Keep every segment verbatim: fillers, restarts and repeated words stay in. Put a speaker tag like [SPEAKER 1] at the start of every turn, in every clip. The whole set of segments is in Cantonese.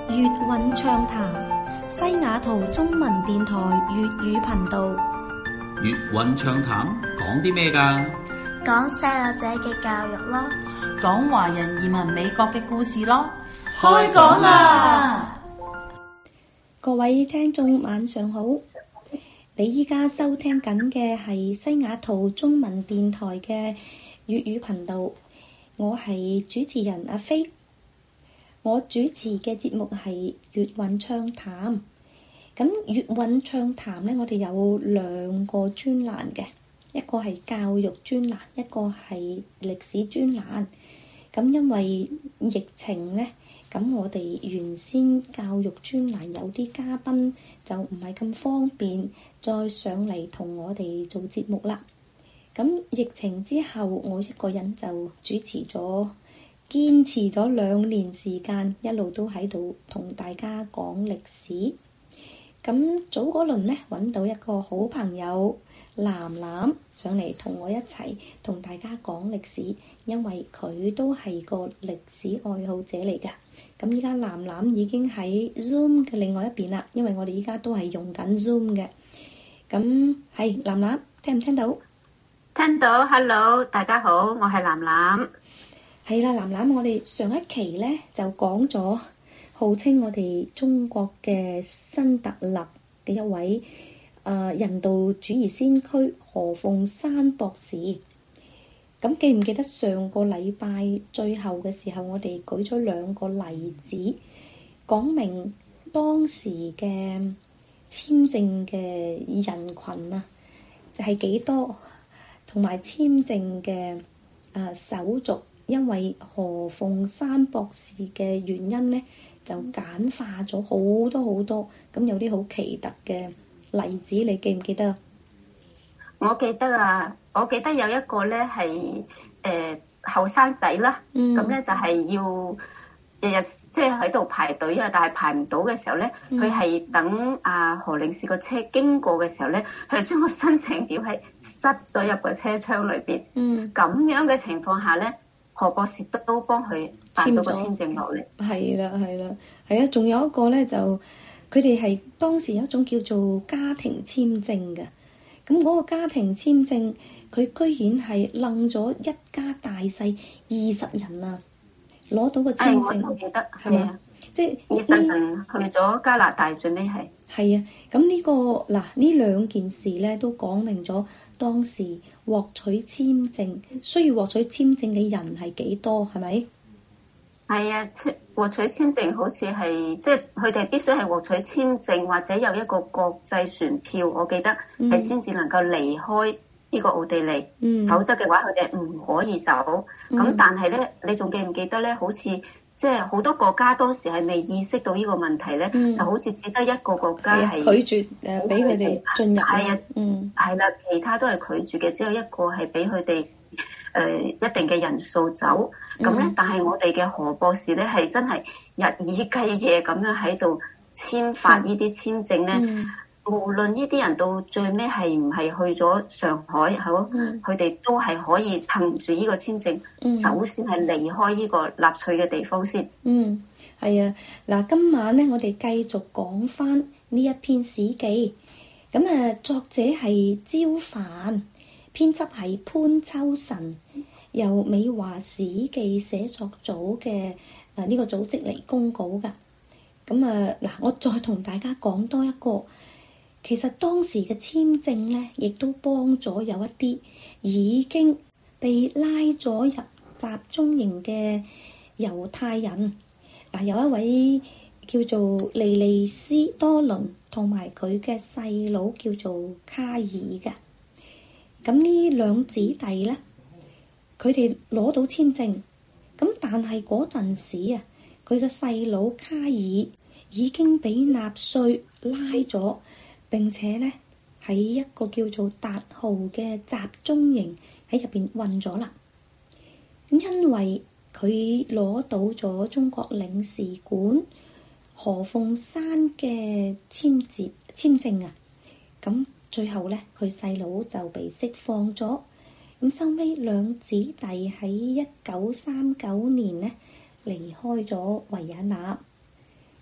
[SPEAKER 1] 粵韻暢談，西雅圖中文電台粵語頻道。
[SPEAKER 2] 粵韻暢談講啲咩㗎？
[SPEAKER 3] 講細路仔嘅教育咯，
[SPEAKER 4] 講華人移民美國嘅故事咯。
[SPEAKER 3] 開講啦！
[SPEAKER 1] 各位聽眾晚上好，你依家收聽緊嘅係西雅圖中文電台嘅粵語頻道，我係主持人阿飛。我主持嘅節目係粵韻暢談。咁粵韻暢談咧，我哋有兩個專欄嘅，一個係教育專欄，一個係歷史專欄。咁因為疫情咧，咁我哋原先教育專欄有啲嘉賓就唔係咁方便再上嚟同我哋做節目啦。咁疫情之後，我一個人就主持咗。堅持咗兩年時間，一路都喺度同大家講歷史。咁早嗰輪呢，揾到一個好朋友藍藍上嚟同我一齊同大家講歷史，因為佢都係個歷史愛好者嚟㗎。咁依家藍藍已經喺 Zoom 嘅另外一邊啦，因為我哋依家都係用緊 Zoom 嘅。咁係藍藍，聽唔聽到？
[SPEAKER 5] 聽到 ，Hello， 大家好，我係藍藍。
[SPEAKER 1] 係啦，藍藍，我哋上一期咧就講咗號稱我哋中國嘅新特立嘅一位誒、呃、人道主義先驅何鳳山博士。咁記唔記得上個禮拜最後嘅時候，我哋舉咗兩個例子，講明當時嘅簽證嘅人群啊，就係、是、幾多，同埋簽證嘅誒、呃、手續。因為何鳳山博士嘅原因咧，就簡化咗好多好多，咁有啲好奇特嘅例子，你記唔記得啊？
[SPEAKER 5] 我記得啊，我記得有一個咧係誒後生仔啦，咁咧、嗯、就係要日日即係喺度排隊啊，但係排唔到嘅時候咧，佢係、嗯、等阿何領事個車經過嘅時候咧，佢就將個申請表係塞咗入個車窗裏邊。嗯，咁樣嘅情況下咧，何博士都都幫佢辦咗個簽證落嚟。
[SPEAKER 1] 係啦，係啦，係啊，仲有一個咧，就佢哋係當時有一種叫做家庭簽證嘅。咁嗰個家庭簽證，佢居然係楞咗一家大細二十人啊，攞到個簽證。
[SPEAKER 5] 誒，我記得
[SPEAKER 1] 係嘛？即係
[SPEAKER 5] 二十人去咗加拿大，最尾係。係
[SPEAKER 1] 啊，咁呢個嗱呢兩件事咧，都講明咗。當時獲取簽證需要獲取簽證嘅人係幾多？係咪？
[SPEAKER 5] 係啊，獲取簽證好似係即係佢哋必須係獲取簽證或者有一個國際船票，我記得係先至能夠離開呢個奧地利，嗯、否則嘅話佢哋唔可以走。咁、嗯、但係咧，你仲記唔記得咧？好似即係好多國家當時係未意識到呢個問題咧，嗯、就好似只得一個國家係
[SPEAKER 1] 拒絕誒俾佢哋進入。
[SPEAKER 5] 係啊，
[SPEAKER 1] 嗯，
[SPEAKER 5] 係啦，其他都係拒絕嘅，只有一個係俾佢哋誒一定嘅人數走。咁咧、嗯，但係我哋嘅何博士咧係真係日以繼夜咁樣喺度簽發呢啲簽證咧。嗯、無論呢啲人到最尾係唔係去咗上海，係咯，佢哋、嗯、都係可以憑住呢個簽證，嗯、首先係離開呢個納粹嘅地方先。
[SPEAKER 1] 嗯，係啊，嗱，今晚咧我哋繼續講翻呢一篇史記。咁啊，作者係焦範，編輯係潘秋臣，由美華史記寫作組嘅誒呢個組織嚟公稿㗎。咁啊嗱，我再同大家講多一個。其實當時嘅簽證咧，亦都幫咗有一啲已經被拉咗入集中營嘅猶太人。嗱，有一位叫做利利斯多倫，同埋佢嘅細佬叫做卡爾嘅。咁呢兩子弟咧，佢哋攞到簽證，咁但係嗰陣時啊，佢嘅細佬卡爾已經俾納粹拉咗。並且咧喺一個叫做達豪嘅集中營喺入邊困咗啦。因為佢攞到咗中國領事館何鳳山嘅簽字簽證啊，咁最後咧佢細佬就被釋放咗。咁收尾兩子弟喺一九三九年咧離開咗維也納。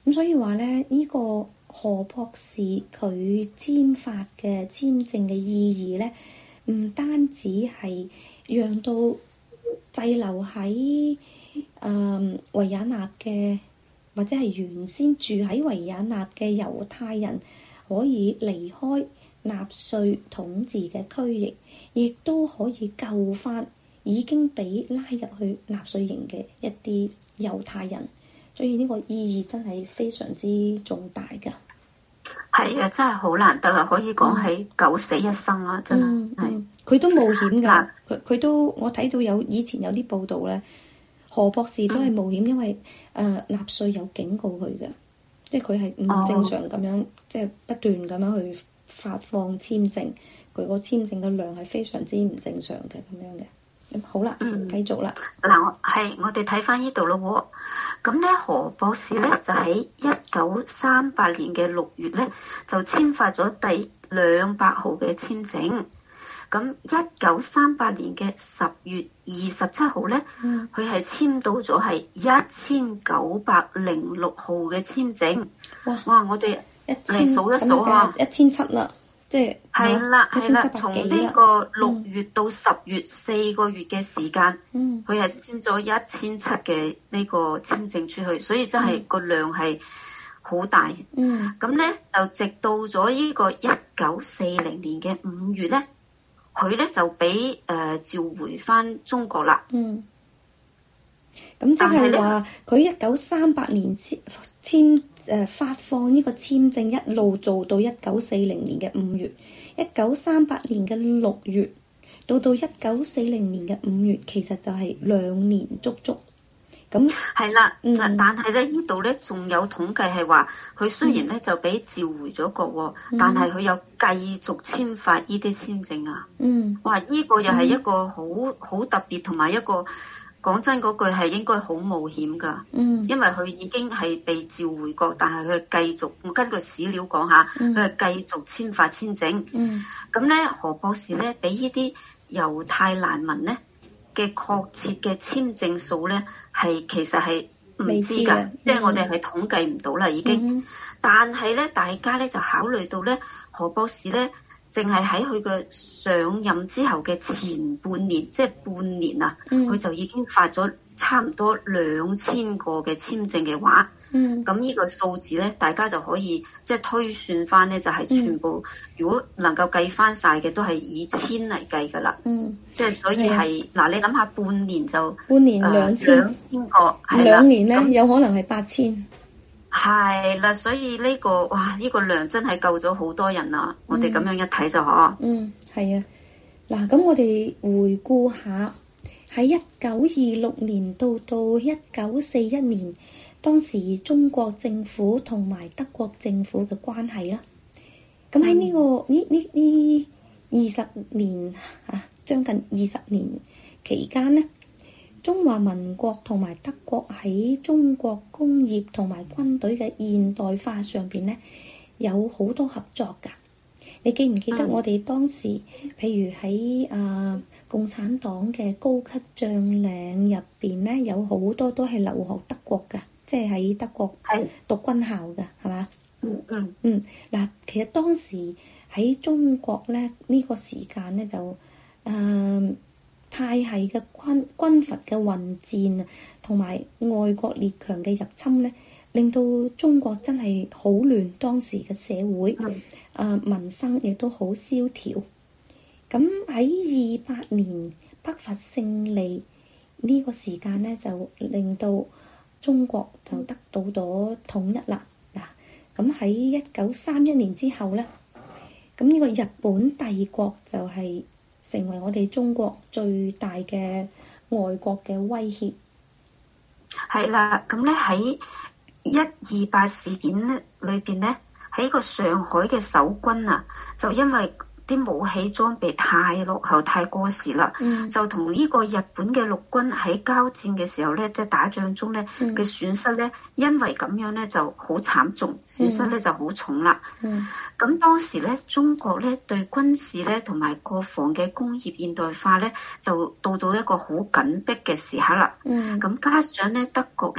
[SPEAKER 1] 咁所以話咧，呢個何博士佢簽發嘅簽證嘅意義咧，唔單止係讓到滯留喺誒維也納嘅，或者係原先住喺維也納嘅猶太人可以離開納粹統治嘅區域，亦都可以救翻已經被拉入去納粹營嘅一啲猶太人，所以呢個意義真係非常之重大㗎。
[SPEAKER 5] 係啊，真係好難得啊！可以講係九死一生啊，真係。係
[SPEAKER 1] 佢都冒險㗎，佢佢都我睇到有以前有啲報道咧，何博士都係冒險，嗯、因為誒、呃、納粹有警告佢嘅，即係佢係唔正常咁樣，哦、即係不斷咁樣去發放簽證，佢個簽證嘅量係非常之唔正常嘅咁樣嘅。咁好啦，嗯，繼續啦。
[SPEAKER 5] 嗱，我係我哋睇翻呢度咯喎。咁咧，何博士咧就喺一九三八年嘅六月咧就簽發咗第兩百號嘅簽證。咁一九三八年嘅十月二十七號咧，佢係、嗯、簽到咗係一千九百零六號嘅簽證。哇！哇！我哋嚟數一數下，
[SPEAKER 1] 一千七啦。即係
[SPEAKER 5] 係啦，係啦，從呢個六月到十月四個月嘅時間，佢係、嗯、簽咗一千七嘅呢個簽證出去，所以真係個量係好大。咁咧、嗯、就直到咗呢個一九四零年嘅五月咧，佢咧就俾誒、呃、召回翻中國啦。嗯，
[SPEAKER 1] 咁即係話佢一九三八年簽簽誒發放呢個簽證，一路做到一九四零年嘅五月，一九三八年嘅六月到到一九四零年嘅五月，其實就係兩年足足。咁
[SPEAKER 5] 係啦，嗯、但係咧呢度咧仲有統計係話，佢雖然咧就俾召回咗國，嗯、但係佢有繼續簽發呢啲簽證啊。嗯，哇！呢、呢個又係一個好好特別同埋一個。講真嗰句係應該好冒險㗎，嗯、因為佢已經係被召回國，但係佢繼續，我根據史料講下，佢係、嗯、繼續簽發簽證。咁咧、嗯，何博士咧俾呢啲猶太難民咧嘅確切嘅簽證數咧係其實係唔知㗎，即係、嗯、我哋係統計唔到啦已經。嗯、但係咧，大家咧就考慮到咧，何博士咧。淨係喺佢嘅上任之後嘅前半年，即係半年啊，佢、嗯、就已經發咗差唔多兩千個嘅簽證嘅話，咁呢、嗯、個數字咧，大家就可以即係推算翻咧，就係全部、嗯、如果能夠計翻晒嘅，都係以千嚟計㗎啦。嗯，即係所以係嗱，你諗下半年就
[SPEAKER 1] 半年兩千、呃、兩千個，兩年咧那有可能係八千。
[SPEAKER 5] 係啦，所以呢、這個哇，呢、這個量真係救咗好多人啊！嗯、我哋咁樣一睇就嗬。嗯，
[SPEAKER 1] 係啊。嗱，咁我哋回顧下喺一九二六年到到一九四一年，當時中國政府同埋德國政府嘅關係啦。咁喺呢個呢呢呢二十年啊，將近二十年期間呢，中華民國同埋德國喺中國工業同埋軍隊嘅現代化上邊咧，有好多合作㗎。你記唔記得我哋當時，譬如喺啊、呃、共產黨嘅高級將領入邊咧，有好多都係留學德國㗎，即係喺德國讀軍校㗎，係嘛？嗯嗯嗯。嗱，其實當時喺中國咧，呢、呢個時間咧就誒。呃派系嘅軍軍閥嘅混戰啊，同埋外國列強嘅入侵咧，令到中國真係好亂。當時嘅社會，啊、呃、民生亦都好蕭條。咁喺二八年北伐勝利呢個時間咧，就令到中國就得到咗統一啦。嗱，咁喺一九三一年之後咧，咁呢個日本帝國就係、是。成為我哋中國最大嘅外國嘅威脅。
[SPEAKER 5] 係啦，咁咧喺一二八事件咧裏邊咧，喺個上海嘅守軍啊，就因為啲武器裝備太落後、太過時啦，嗯、就同呢個日本嘅陸軍喺交戰嘅時候咧，即係打仗中咧嘅損失咧，因為咁樣咧就好慘重，損失咧就好重啦。咁、嗯、當時咧，中國咧對軍事咧同埋國防嘅工業現代化咧，就到咗一個好緊迫嘅時刻啦。咁、嗯、加上咧，德國咧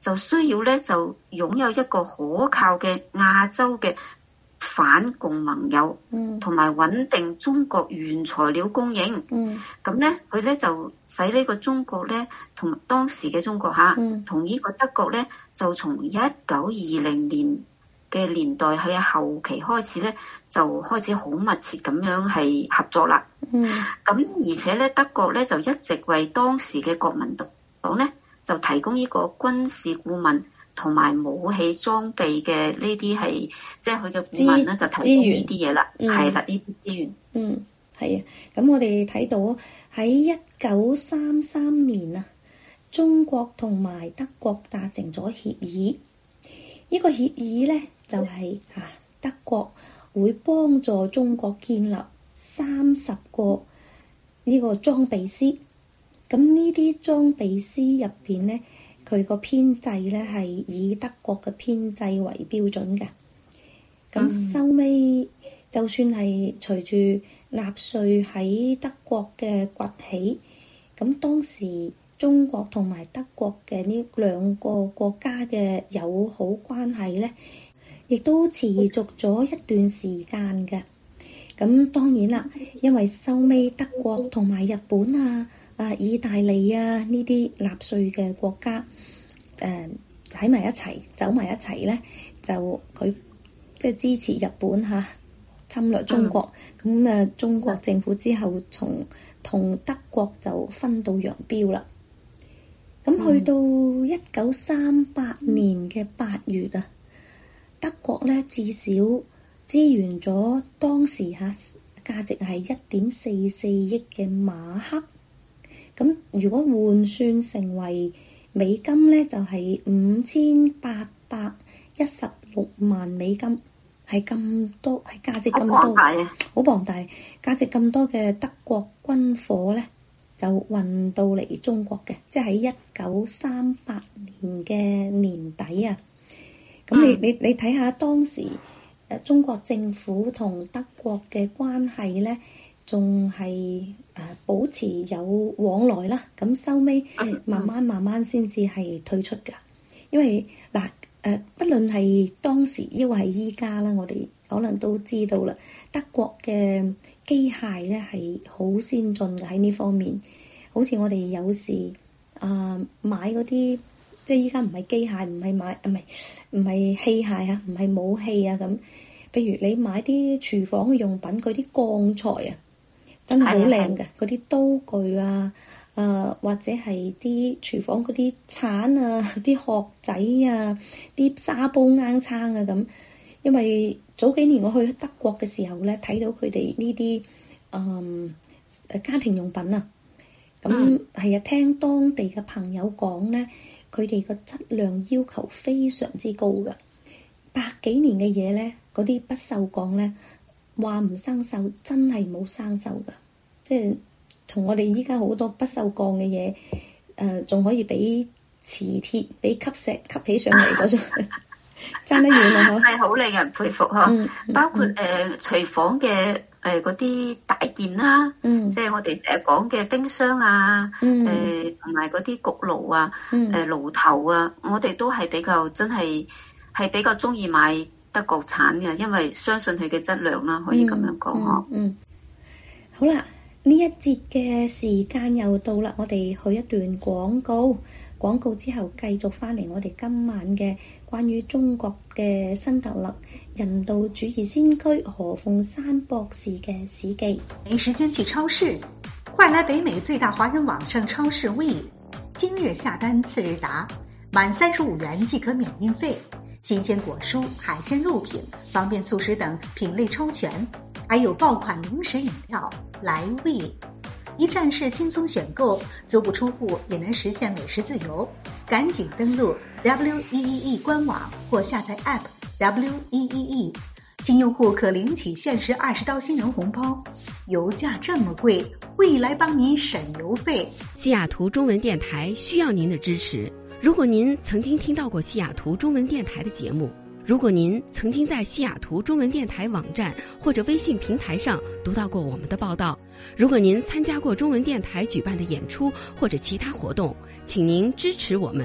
[SPEAKER 5] 就需要咧就擁有一個可靠嘅亞洲嘅反共盟友，同埋穩定中國原材料供應。咁咧佢咧就使呢個中國咧同當時嘅中國嚇，同呢個德國咧就從一九二零年嘅年代喺後期開始咧，就開始好密切咁樣係合作啦。嗯，咁而且咧，德國咧就一直為當時嘅國民黨咧就提供呢個軍事顧問同埋武器裝備嘅呢啲係，即係佢嘅顧問咧就提供呢啲嘢啦，係啦呢啲資源。
[SPEAKER 1] 嗯，係啊，咁我哋睇到喺一九三三年啊，中國同埋德國達成咗協議。呢個協議咧就係啊，德國會幫助中國建立三十個呢個裝備師。咁呢啲裝備師入邊咧，佢個編制咧係以德國嘅編制為標準嘅。咁收尾就算係隨住納粹喺德國嘅崛起，咁當時中國同埋德國嘅呢兩個國家嘅友好關係咧，亦都持續咗一段時間嘅。咁當然啦，因為收尾德國同埋日本啊、啊意大利啊呢啲納粹嘅國家誒喺埋一齊，走埋一齊咧，就佢即係支持日本嚇、啊、侵略中國。咁誒、嗯、中國政府之後從同德國就分道揚鑣啦。咁去到一九三八年嘅八月啊，德國咧至少支援咗當時嚇價值係一點四四億嘅馬克。咁如果換算成為美金咧，就係五千八百一十六萬美金，係咁多，係價值咁多，好龐大啊！好龐大，價值咁多嘅德國軍火咧，就運到嚟中國嘅，即係喺一九三八年嘅年底啊。咁你、嗯、你你睇下當時誒中國政府同德國嘅關係咧，仲係誒保持有往來啦。咁收尾慢慢慢慢先至係退出㗎。因為嗱誒，不論係當時抑或係依家啦，我哋可能都知道啦，德國嘅機械咧係好先進嘅喺呢方面。好似我哋有時啊、呃、買嗰啲，即係依家唔係機械，唔係買啊唔係唔係器械啊，唔係武器啊咁。譬如你買啲廚房嘅用品，嗰啲鋼材啊，真係好靚嘅。嗰啲刀具啊，誒、呃、或者係啲廚房嗰啲鏟啊、啲殼仔啊、啲沙煲罌罉啊咁。因為早幾年我去德國嘅時候咧，睇到佢哋呢啲嗯誒家庭用品啊。咁係啊，聽當地嘅朋友講咧，佢哋個質量要求非常之高㗎。百幾年嘅嘢咧，嗰啲不鏽鋼咧，話唔生鏽，真係冇生鏽㗎。即係同我哋依家好多不鏽鋼嘅嘢，誒、呃、仲可以俾磁鐵、俾吸石吸起上嚟嗰種，爭得遠啊！係
[SPEAKER 5] 好令人佩服呵。嗯嗯、包括誒、呃、廚房嘅。誒嗰啲大件啦，嗯、即係我哋成日講嘅冰箱啊，誒同埋嗰啲焗爐啊，誒、呃、爐頭啊，我哋都係比較真係係比較中意買德國產嘅，因為相信佢嘅質量啦，可以咁樣講呵。
[SPEAKER 1] 嗯，嗯，好啦，呢一節嘅時間又到啦，我哋去一段廣告，廣告之後繼續翻嚟我哋今晚嘅關於中國嘅新特勒人道主義先驅何鳳山博士嘅史記。
[SPEAKER 6] 沒時間去超市，快來北美最大華人網上超市 We， 今日下單次日達，滿三十五元即可免運費。新鮮果蔬、海鮮肉品、方便速食等品類超全，還有爆款零食飲料，來 We。一站式輕鬆選購，足不出戶也能實現美食自由。趕緊登錄 W E E E 官網或下載 App W E E E， 新用戶可領取限時二十刀新人紅包。油價這麼貴，未來幫你省油費。
[SPEAKER 7] 西雅圖中文電台需要您的支持。如果您曾經聽到過西雅圖中文電台的節目，如果您曾經在西雅圖中文電台網站或者微信平台上讀到過我們的報道，如果您參加過中文電台舉辦的演出或者其他活動，請您支持我們。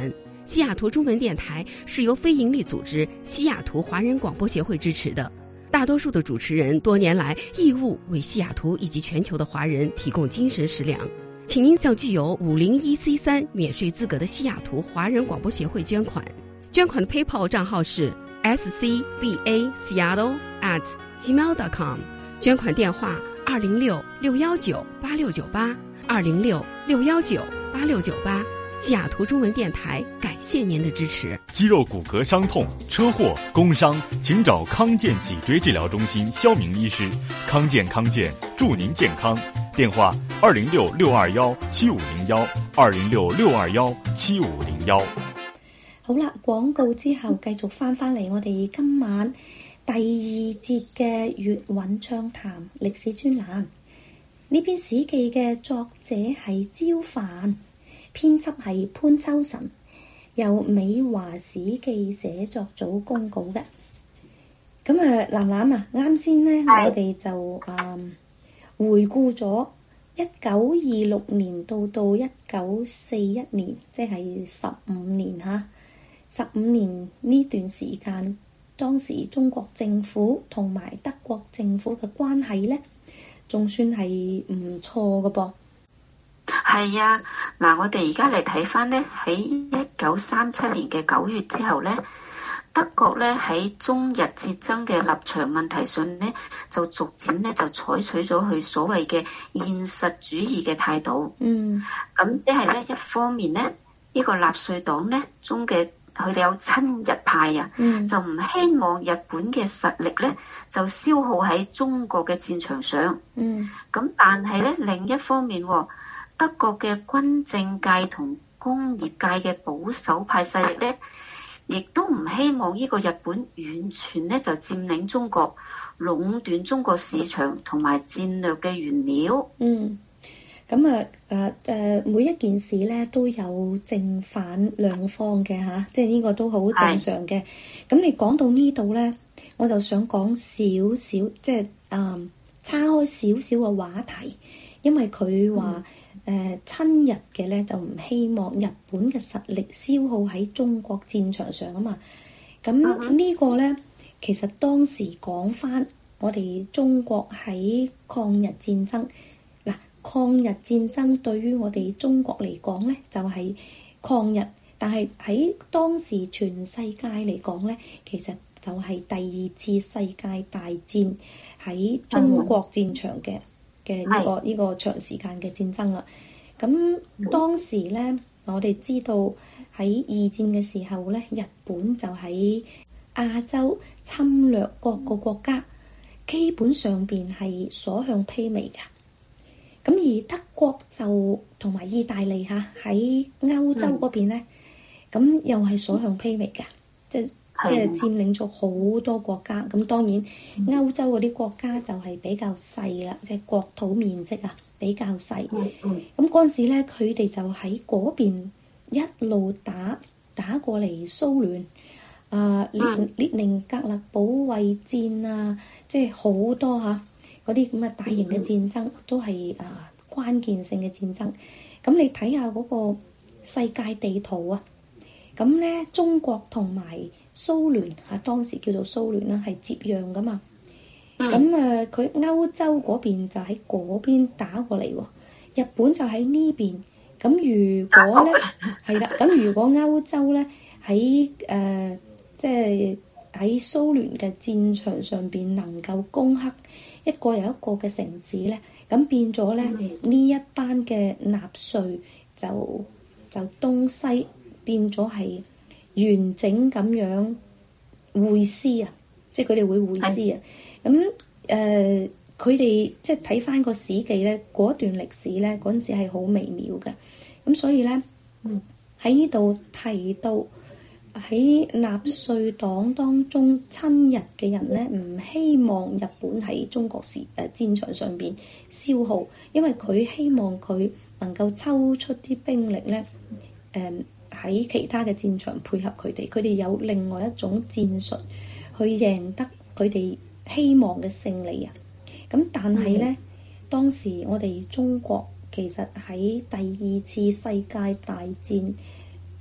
[SPEAKER 7] 西雅圖中文電台是由非營利組織西雅圖華人廣播協會支持的。大多數的主持人多年來義務為西雅圖以及全球的華人提供精神食糧，請您向具有五零一 C 三免稅資格的西雅圖華人廣播協會捐款。捐款的 PayPal 賬號是 s c b a seattle at gmail dot com， 捐款電話二零六六一九八六九八二零六六一九八六九八。西雅圖中文電台感謝您的支持。
[SPEAKER 8] 肌肉骨骼傷痛、車禍、工傷，請找康健脊椎治療中心肖明醫師。康健康健，祝您健康。電話二零六六二幺七五零幺二零六六二幺七五零幺。
[SPEAKER 1] 好啦，廣告之後繼續翻返嚟我哋今晚第二節嘅粵韻暢談歷史專欄。呢篇史記嘅作者係焦範，編輯係潘秋臣，由美華史記寫作組公稿嘅。咁啊，藍藍啊，啱先咧，我哋就嗯回顧咗一九二六年到到一九四一年，即係十五年嚇。十五年呢段時間，當時中國政府同埋德國政府嘅關係咧，仲算係唔錯嘅噃。
[SPEAKER 5] 係啊，嗱，我哋而家嚟睇翻咧，喺一九三七年嘅九月之後咧，德國咧喺中日戰爭嘅立場問題上咧，就逐漸咧就採取咗佢所謂嘅現實主義嘅態度。嗯，咁即係咧一方面咧，呢個納粹黨咧中嘅佢哋有親日派啊，嗯、就唔希望日本嘅實力咧就消耗喺中國嘅戰場上。嗯，咁但係咧另一方面，德國嘅軍政界同工業界嘅保守派勢力咧，亦都唔希望呢個日本完全咧就佔領中國，壟斷中國市場同埋戰略嘅原料。嗯。咁啊，誒誒，每一件事咧都有正反兩方嘅嚇，即係呢個都好正常嘅。咁你講到呢度咧，我就想講少少，即係誒岔開少少嘅話題，因為佢話誒親日嘅咧就唔希望日本嘅實力消耗喺中國戰場上啊嘛。咁呢個咧，其實當時講返我哋中國喺抗日戰爭。抗日戰爭對於我哋中國嚟講咧，就係、是、抗日，但係喺當時全世界嚟講咧，其實就係第二次世界大戰喺中國戰場嘅嘅呢個呢、這個長時間嘅戰爭啦。咁當時咧，我哋知道喺二戰嘅時候咧，日本就喺亞洲侵略各個國家，基本上邊係所向披靡㗎。咁而德國就同埋意大利嚇喺歐洲嗰邊咧，咁、嗯、又係所向披靡嘅，即係即係佔領咗好多國家。咁當然歐洲嗰啲國家就係比較細啦，即係國土面積啊比較細。咁嗰陣時咧，佢哋就喺嗰邊一路打打過嚟蘇聯啊，列列寧格勒保衛戰啊，即係好多嚇。嗰啲咁嘅大型嘅戰爭都係啊關鍵性嘅戰爭。咁你睇下嗰個世界地圖啊，咁咧中國同埋蘇聯啊，當時叫做蘇聯啦，係接壤噶嘛。咁啊，佢歐洲嗰邊就喺嗰邊打過嚟喎，日本就喺呢邊。咁如果咧係啦，咁如果歐洲咧喺誒即係喺蘇聯嘅戰場上邊能夠攻克一個又一個嘅城市咧，咁變咗咧呢、嗯、一班嘅納粹就就東西變咗係完整咁樣會師啊，即係佢哋會會師啊。咁誒佢哋即係睇翻個史記咧，嗰段歷史咧嗰陣時係好微妙嘅。咁所以咧喺呢度提到，喺納粹黨當中親日嘅人咧，唔希望日本喺中國時誒戰場上邊消耗，因為佢希望佢能夠抽出啲兵力咧，誒喺其他嘅戰場配合佢哋，佢哋有另外一種戰術去贏得佢哋希望嘅勝利啊！咁但係咧，嗯、當時我哋中國其實喺第二次世界大戰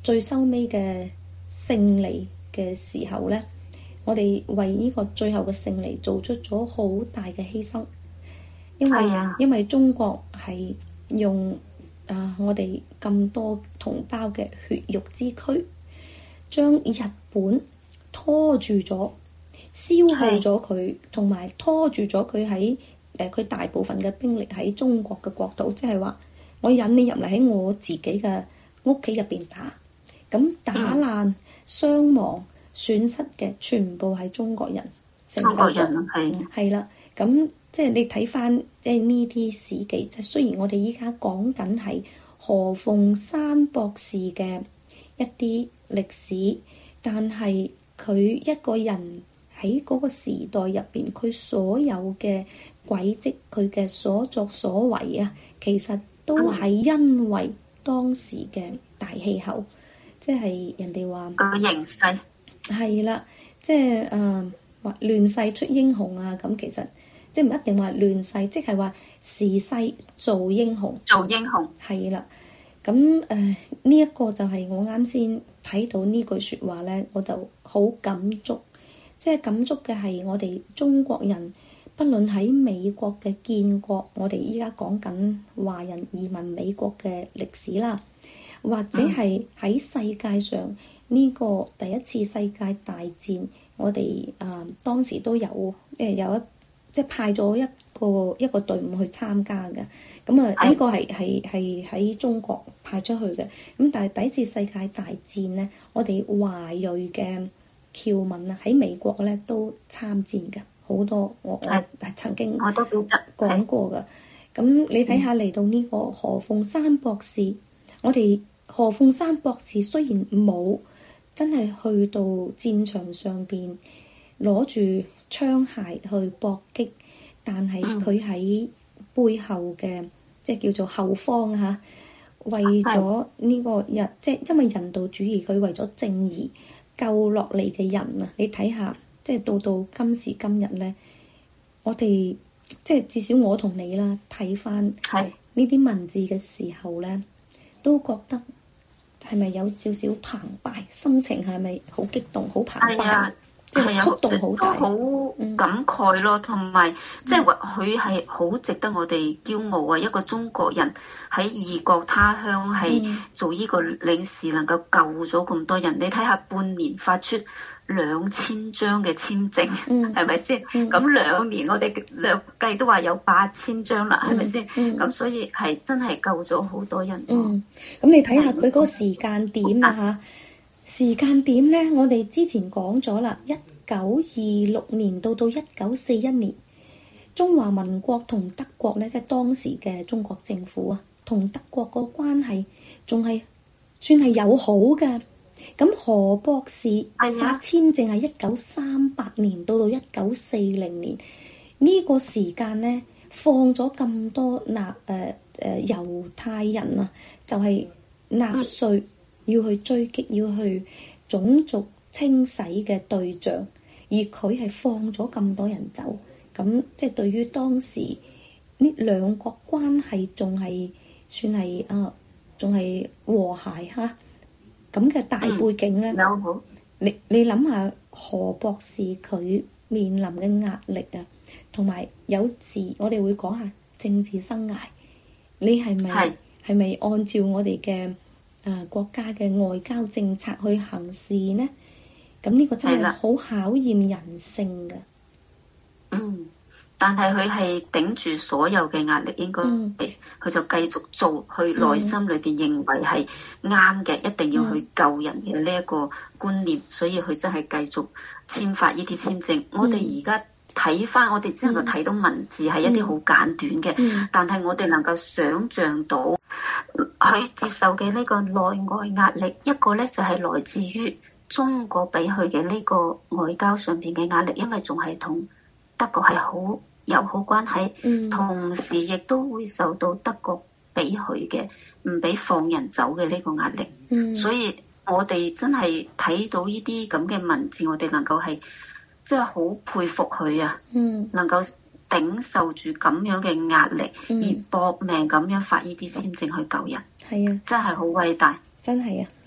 [SPEAKER 1] 最收尾嘅勝利嘅時候咧，我哋為呢個最後嘅勝利做出咗好大嘅犧牲，因為、哎、因為中國係用啊、呃、我哋咁多同胞嘅血肉之軀，將日本拖住咗，消耗咗佢，同埋拖住咗佢喺誒佢大部分嘅兵力喺中國嘅國土，即係話我引你入嚟喺我自己嘅屋企入邊打，咁打爛、傷、嗯、亡、損失嘅全部係中國人承受咗。中國人係係啦，咁即係你睇翻即係呢啲史記，即係雖然我哋依家講緊係何鳳山博士嘅一啲歷史，但係佢一個人喺嗰個時代入邊，佢所有嘅軌跡，佢嘅所作所為啊，其實都係因為當時嘅大氣候，即係人哋話個形勢係啦，即係誒話亂世出英雄啊，咁其實即係唔一定話亂世，即係話時勢造英雄，造英雄係啦。咁誒呢一個就係我啱先睇到呢句説話咧，我就好感觸。即係感觸嘅係我哋中國人，不論喺美國嘅建國，我哋依家講緊華人移民美國嘅歷史啦，或者係喺世界上呢個第一次世界大戰，我哋啊、呃、當時都有誒有一即係派咗一個一個隊伍去參加嘅，咁啊呢個係係係喺中國派出去嘅，咁但係第一次世界大戰咧，我哋華裔嘅僑民啊喺美國咧都參戰嘅，好多我我係曾經我都記得講過嘅。咁你睇下嚟到呢個何鳳山博士，我哋何鳳山博士雖然冇真係去到戰場上邊攞住槍械去搏擊，但係佢喺背後嘅即係叫做後方嚇，為咗呢個人即係因為人道主義，佢為咗正義救落嚟嘅人啊！你睇下，即係到到今時今日咧，我哋即係至少我同你啦，睇翻呢啲文字嘅時候咧，都覺得係咪有少少澎湃，心情係咪好激動、好澎湃？即係觸動好大，
[SPEAKER 5] 好感慨咯，同埋即係話佢係好值得我哋驕傲啊！一個中國人喺異國他鄉係做呢個領事，能夠救咗咁多人。你睇下半年發出兩千張嘅簽證，係咪先？咁兩年我哋略計都話有八千張啦，係咪先？咁所以係真係救咗好多人。
[SPEAKER 1] 嗯，咁你睇下佢嗰個時間點啊嚇。時間點咧，我哋之前講咗啦，一九二六年到到一九四一年，中華民國同德國咧，即係當時嘅中國政府啊，同德國個關係仲係算係友好嘅。咁何博士發簽證係一九三八年到到一九四零年，呢個時間咧放咗咁多納誒誒猶太人啊，就係納粹。要去追擊，要去種族清洗嘅對象，而佢係放咗咁多人走，咁即係對於當時呢兩國關係仲係算係啊，仲係和諧嚇，咁嘅大背景咧、嗯，你你諗下何博士佢面臨嘅壓力啊，同埋有，有時我哋會講下政治生涯，你係咪係咪按照我哋嘅誒、啊、國家嘅外交政策去行事呢？咁呢個真係好考驗人性嘅。
[SPEAKER 5] 嗯，但係佢係頂住所有嘅壓力，應該佢、嗯、就繼續做，佢內心裏邊認為係啱嘅，一定要去救人嘅呢一個觀念，所以佢真係繼續簽發呢啲簽證。嗯、我哋而家睇翻，我哋只能夠睇到文字係一啲好簡短嘅，嗯、但係我哋能夠想像到。佢接受嘅呢個內外壓力，一個咧就係來自於中國俾佢嘅呢個外交上邊嘅壓力，因為仲係同德國係好友好關係，嗯、同時亦都會受到德國俾佢嘅唔俾放人走嘅呢個壓力，嗯、所以我哋真係睇到呢啲咁嘅文字，我哋能夠係即係好佩服佢啊，嗯、能夠頂受住咁樣嘅壓力，嗯、而搏命咁樣發呢啲簽證去救人，係啊，真係好偉大，
[SPEAKER 1] 真係啊！嗱，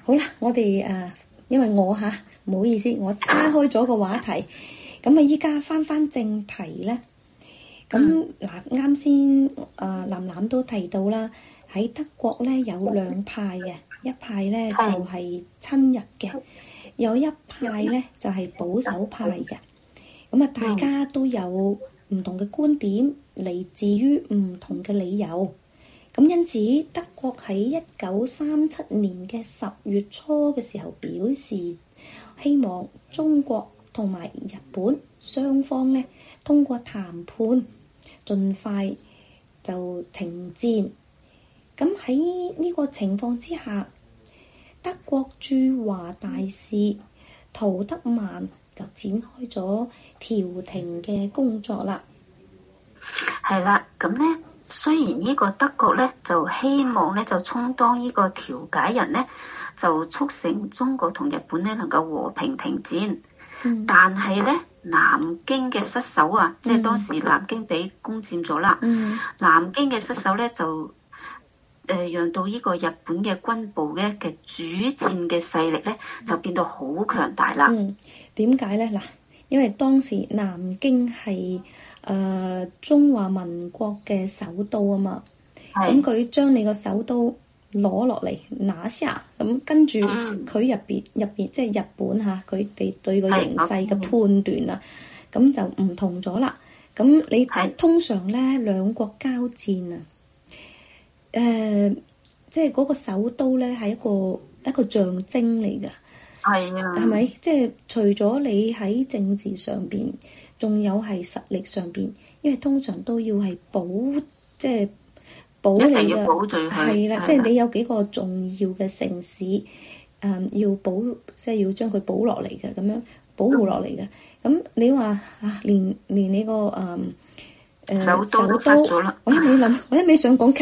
[SPEAKER 1] 好啦，我哋誒、呃，因為我吓唔好意思，我岔開咗個話題，咁啊依家翻翻正題咧。咁嗱，啱先誒藍藍都提到啦，喺德國咧有兩派嘅，一派咧就係親日嘅，有一派咧就係保守派嘅。咁啊，大家都有唔同嘅觀點，嚟自於唔同嘅理由。咁因此，德國喺一九三七年嘅十月初嘅時候表示，希望中國同埋日本雙方咧通過談判，盡快就停戰。咁喺呢個情況之下，德國駐華大使陶德曼就展開咗調停嘅工作啦。
[SPEAKER 5] 係啦，咁咧。雖然呢個德國咧就希望咧就充當呢個調解人咧，就促成中國同日本咧能夠和平停戰，嗯、但係咧南京嘅失守啊，嗯、即係當時南京被攻佔咗啦，嗯、南京嘅失守咧就誒、呃、讓到呢個日本嘅軍部咧嘅主戰嘅勢力咧就變到好強大啦。
[SPEAKER 1] 嗯，點解咧？嗱，因為當時南京係誒、呃、中華民國嘅首都啊嘛，咁佢將你個首都攞落嚟拿下，咁跟住佢入邊入邊即係日本嚇，佢哋對個形勢嘅判斷啦，咁就唔同咗啦。咁你通常咧兩國交戰啊，誒、呃、即係嗰個首都咧係一個一個象徵嚟㗎。係啊，係咪？即係除咗你喺政治上邊，仲有係實力上邊，因為通常都要係保，即係保你嘅，係啦，即係你有幾個重要嘅城市，誒、嗯、要保，即係要將佢保落嚟嘅，咁樣保護落嚟嘅。咁、嗯、你話啊，連連你個誒誒首都都失咗啦。我一味諗，我一味想講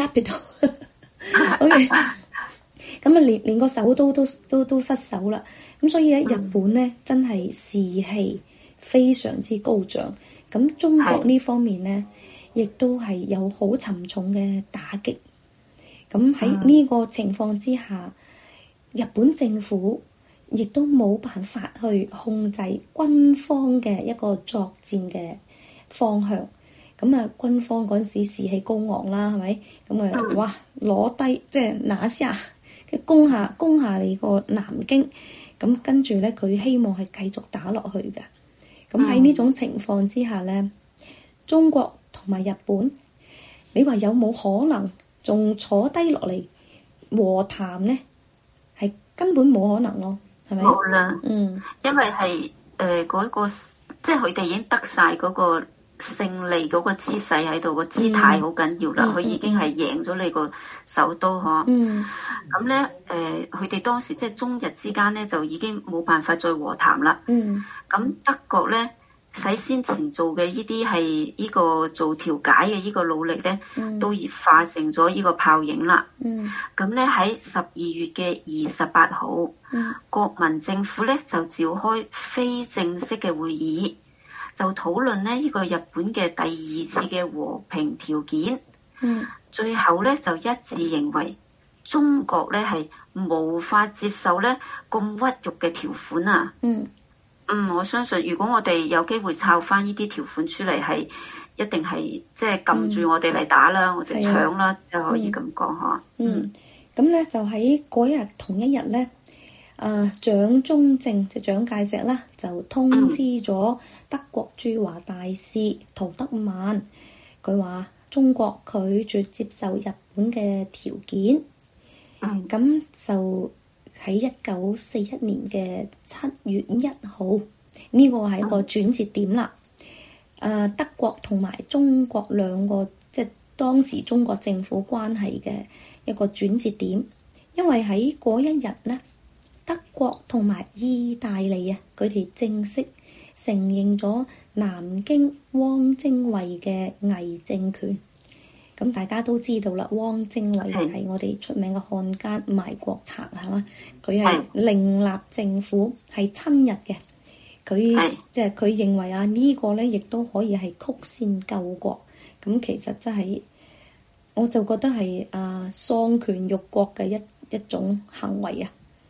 [SPEAKER 1] capital。OK。咁啊，連連個首都都都都失守啦，咁所以咧，日本咧真係士氣非常之高漲。咁中國呢方面咧，亦都係有好沉重嘅打擊。咁喺呢個情況之下，日本政府亦都冇辦法去控制軍方嘅一個作戰嘅方向。咁啊，軍方嗰陣時士氣高昂啦，係咪？咁啊，哇，攞低即係拿下。攻下攻下你個南京，咁跟住咧，佢希望係繼續打落去嘅。咁喺呢種情況之下咧，中國同埋日本，你話有冇可能仲坐低落嚟和談咧？係根本冇可能咯，係咪？
[SPEAKER 5] 冇啦，
[SPEAKER 1] 嗯，
[SPEAKER 5] 因為係誒嗰個，即係佢哋已經得晒嗰個勝利嗰個姿勢喺度，個姿態好緊要啦。佢、嗯、已經係贏咗你個首都嗬。嗯。咁咧，誒、呃，佢哋當時即係中日之間咧，就已經冇辦法再和談啦。嗯。咁德國咧，使先前做嘅呢啲係呢個做調解嘅呢個努力咧，嗯、都已化成咗呢個泡影啦。嗯。咁咧喺十二月嘅二十八號，嗯、國民政府咧就召開非正式嘅會議。就討論呢呢個日本嘅第二次嘅和平條件，嗯，最後咧就一致認為中國咧係無法接受咧咁屈辱嘅條款啊，嗯，嗯，我相信如果我哋有機會抄翻呢啲條款出嚟，係一定係即係撳住我哋嚟打啦，嗯、我哋搶啦，就可以咁講吓，
[SPEAKER 1] 嗯，咁咧、嗯、就喺嗰日同一日咧。啊，蔣中正即係蔣介石啦，就通知咗德國駐華大使陶德曼，佢話中國拒絕接受日本嘅條件。嗯，咁就喺一九四一年嘅七月一號，呢個係一個轉折點啦。啊，德國同埋中國兩個即係當時中國政府關係嘅一個轉折點，因為喺嗰一日咧。德國同埋意大利啊，佢哋正式承認咗南京汪精衛嘅偽政權。咁大家都知道啦，汪精衛係我哋出名嘅漢奸賣國賊，係嘛？佢係另立政府，係親日嘅。佢即係佢認為啊，呢個咧亦都可以係曲線救國。咁其實真係，我就覺得係啊喪權辱國嘅一一種行為啊。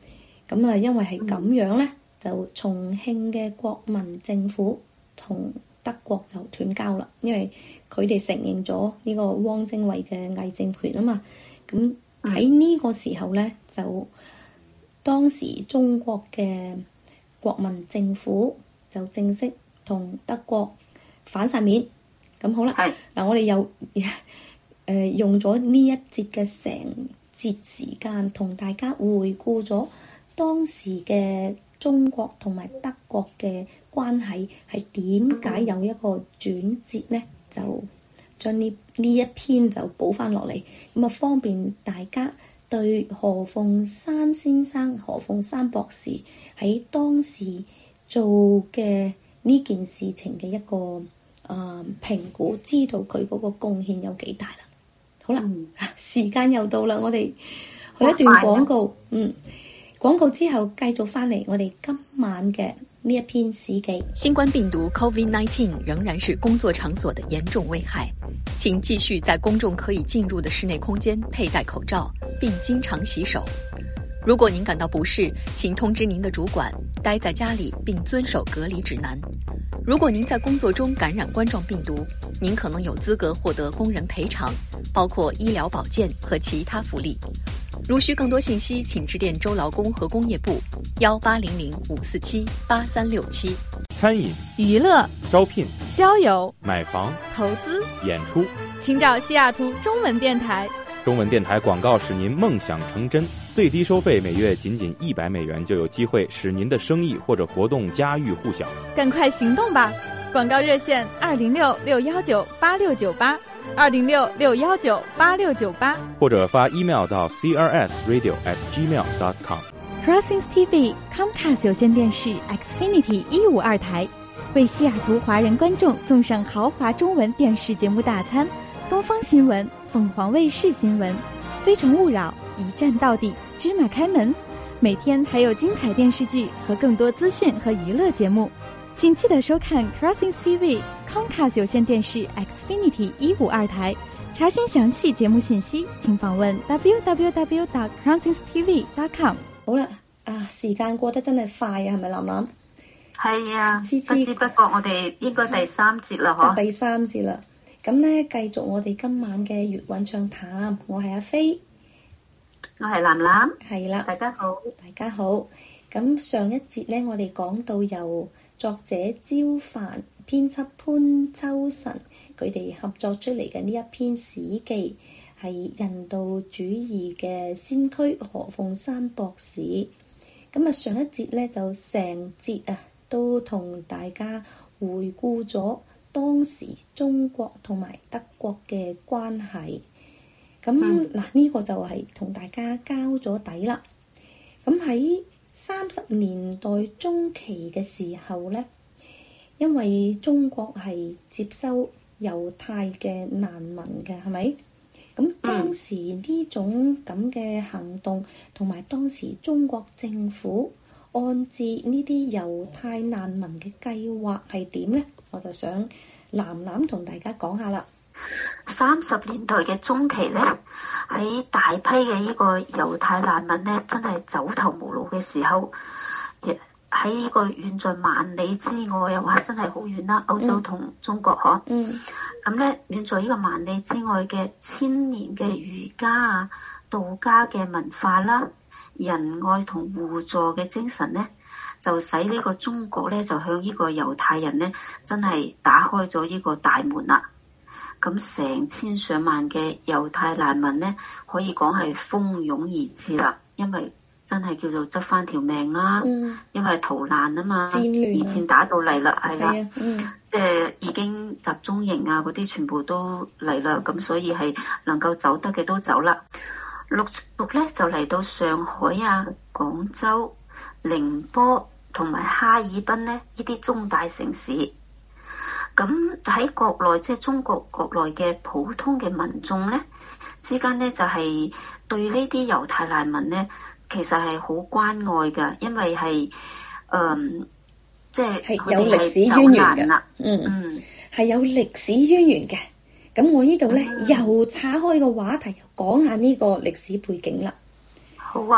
[SPEAKER 1] 咁啊，因為係咁樣咧，就重慶嘅國民政府同德國就斷交啦，因為佢哋承認咗呢個汪精衛嘅偽政權啊嘛。咁喺呢個時候咧，就當時中國嘅國民政府就正式同德國反晒面。咁好啦，嗱我哋又誒、呃、用咗呢一節嘅成節時間，同大家回顧咗當時嘅中國同埋德國嘅關係係點解有一個轉折咧？就將呢呢一篇就補翻落嚟，咁啊方便大家對何鳳山先生、何鳳山博士喺當時做嘅呢件事情嘅一個啊評估，知道佢嗰個貢獻有幾大啦。好啦，嗯、時間又到啦，我哋去一段廣告，嗯，廣告之後繼續翻嚟，我哋今晚嘅呢一篇史記。
[SPEAKER 9] 新冠病毒 COVID 十九 仍然是工作場所的嚴重危害，請繼續在公眾可以進入的室內空間佩戴口罩，並經常洗手。如果您感到不適，請通知您的主管，待在家裡並遵守隔離指南。如果您在工作中感染冠狀病毒，您可能有資格獲得工人賠償，包括醫療保健和其他福利。如需更多信息，請致電州勞工和工業部幺八零零五四七八三六七。
[SPEAKER 10] 餐飲、
[SPEAKER 11] 娛樂、
[SPEAKER 10] 招聘、
[SPEAKER 11] 交友、
[SPEAKER 10] 買房、
[SPEAKER 11] 投資、
[SPEAKER 10] 演出，
[SPEAKER 11] 請找西雅圖中文電台。
[SPEAKER 10] 中文電台廣告使您夢想成真，最低收費每月僅僅一百美元，就有機會使您的生意或者活動家喻戶曉。
[SPEAKER 11] 趕快行動吧！廣告熱線二零六六幺九八六九八，二零六六幺九八六九八，
[SPEAKER 10] 或者發 email 到 c r s radio at gmail dot com。Crossings
[SPEAKER 11] T V Comcast 有線電視 Xfinity 一五二台為西雅圖華人觀眾送上豪華中文電視節目大餐，東方新聞、鳳凰衛視新聞、非誠勿擾、一站到底、芝麻開門，每天還有精彩電視劇和更多資訊和娛樂節目，請記得收看 Crossings T V Comcast 有線電視 Xfinity 一五二台。查詢詳細節目信息，請訪問 w w w dot crossings t v dot com。
[SPEAKER 1] 好啦，啊，時間過得真係快啊，係咪林林？
[SPEAKER 5] 係啊，
[SPEAKER 1] 知知
[SPEAKER 5] 不知不覺我哋應該第三節啦，嗬？
[SPEAKER 1] 第三節啦，咁咧繼續我哋今晚嘅粵韻暢談，我係阿飛，
[SPEAKER 5] 我係藍藍，
[SPEAKER 1] 係啦，
[SPEAKER 5] 大家好，
[SPEAKER 1] 大家好。咁上一節咧，我哋講到由作者焦凡、編輯潘秋晨佢哋合作出嚟嘅呢一篇史記，係人道主義嘅先驅何鳳山博士。咁啊，上一節咧就成節啊，都同大家回顧咗當時中國同埋德國嘅關係。咁嗱，呢個就係同大家交咗底啦。咁喺三十年代中期嘅時候咧，因為中國係接收猶太嘅難民嘅，係咪？咁當時呢種咁嘅行動，同埋當時中國政府安置呢啲猶太難民嘅計劃係點呢？我就想藍藍同大家講下啦。
[SPEAKER 5] 三十年代嘅中期咧，喺大批嘅呢個猶太難民咧，真係走投無路嘅時候，喺呢個遠在萬里之外，又話真係好遠啦，歐洲同中國嗬。嗯。咁咧，遠在呢個萬里之外嘅千年嘅儒家啊、道家嘅文化啦、仁愛同互助嘅精神咧，就使呢個中國咧，就向呢個猶太人咧，真係打開咗呢個大門啦。咁成千上萬嘅猶太難民咧，可以講係蜂擁而至啦，因為真係叫做執翻條命啦，嗯、因為逃難啊嘛，戰亂二戰打到嚟啦，係啦，即係、嗯呃、已經集中營啊嗰啲全部都嚟啦，咁所以係能夠走得嘅都走啦。陸續咧就嚟到上海啊、廣州、寧波同埋哈爾濱咧呢啲中大城市。咁喺國內即係中國國內嘅普通嘅民眾咧之間咧，就係、是、對呢啲猶太難民咧，其實係好關愛㗎，因為係誒即係
[SPEAKER 1] 係有歷史淵源嘅，嗯嗯，係有歷史淵源嘅。咁我呢度咧、嗯、又岔開個話題，講下呢個歷史背景啦。
[SPEAKER 5] 好啊。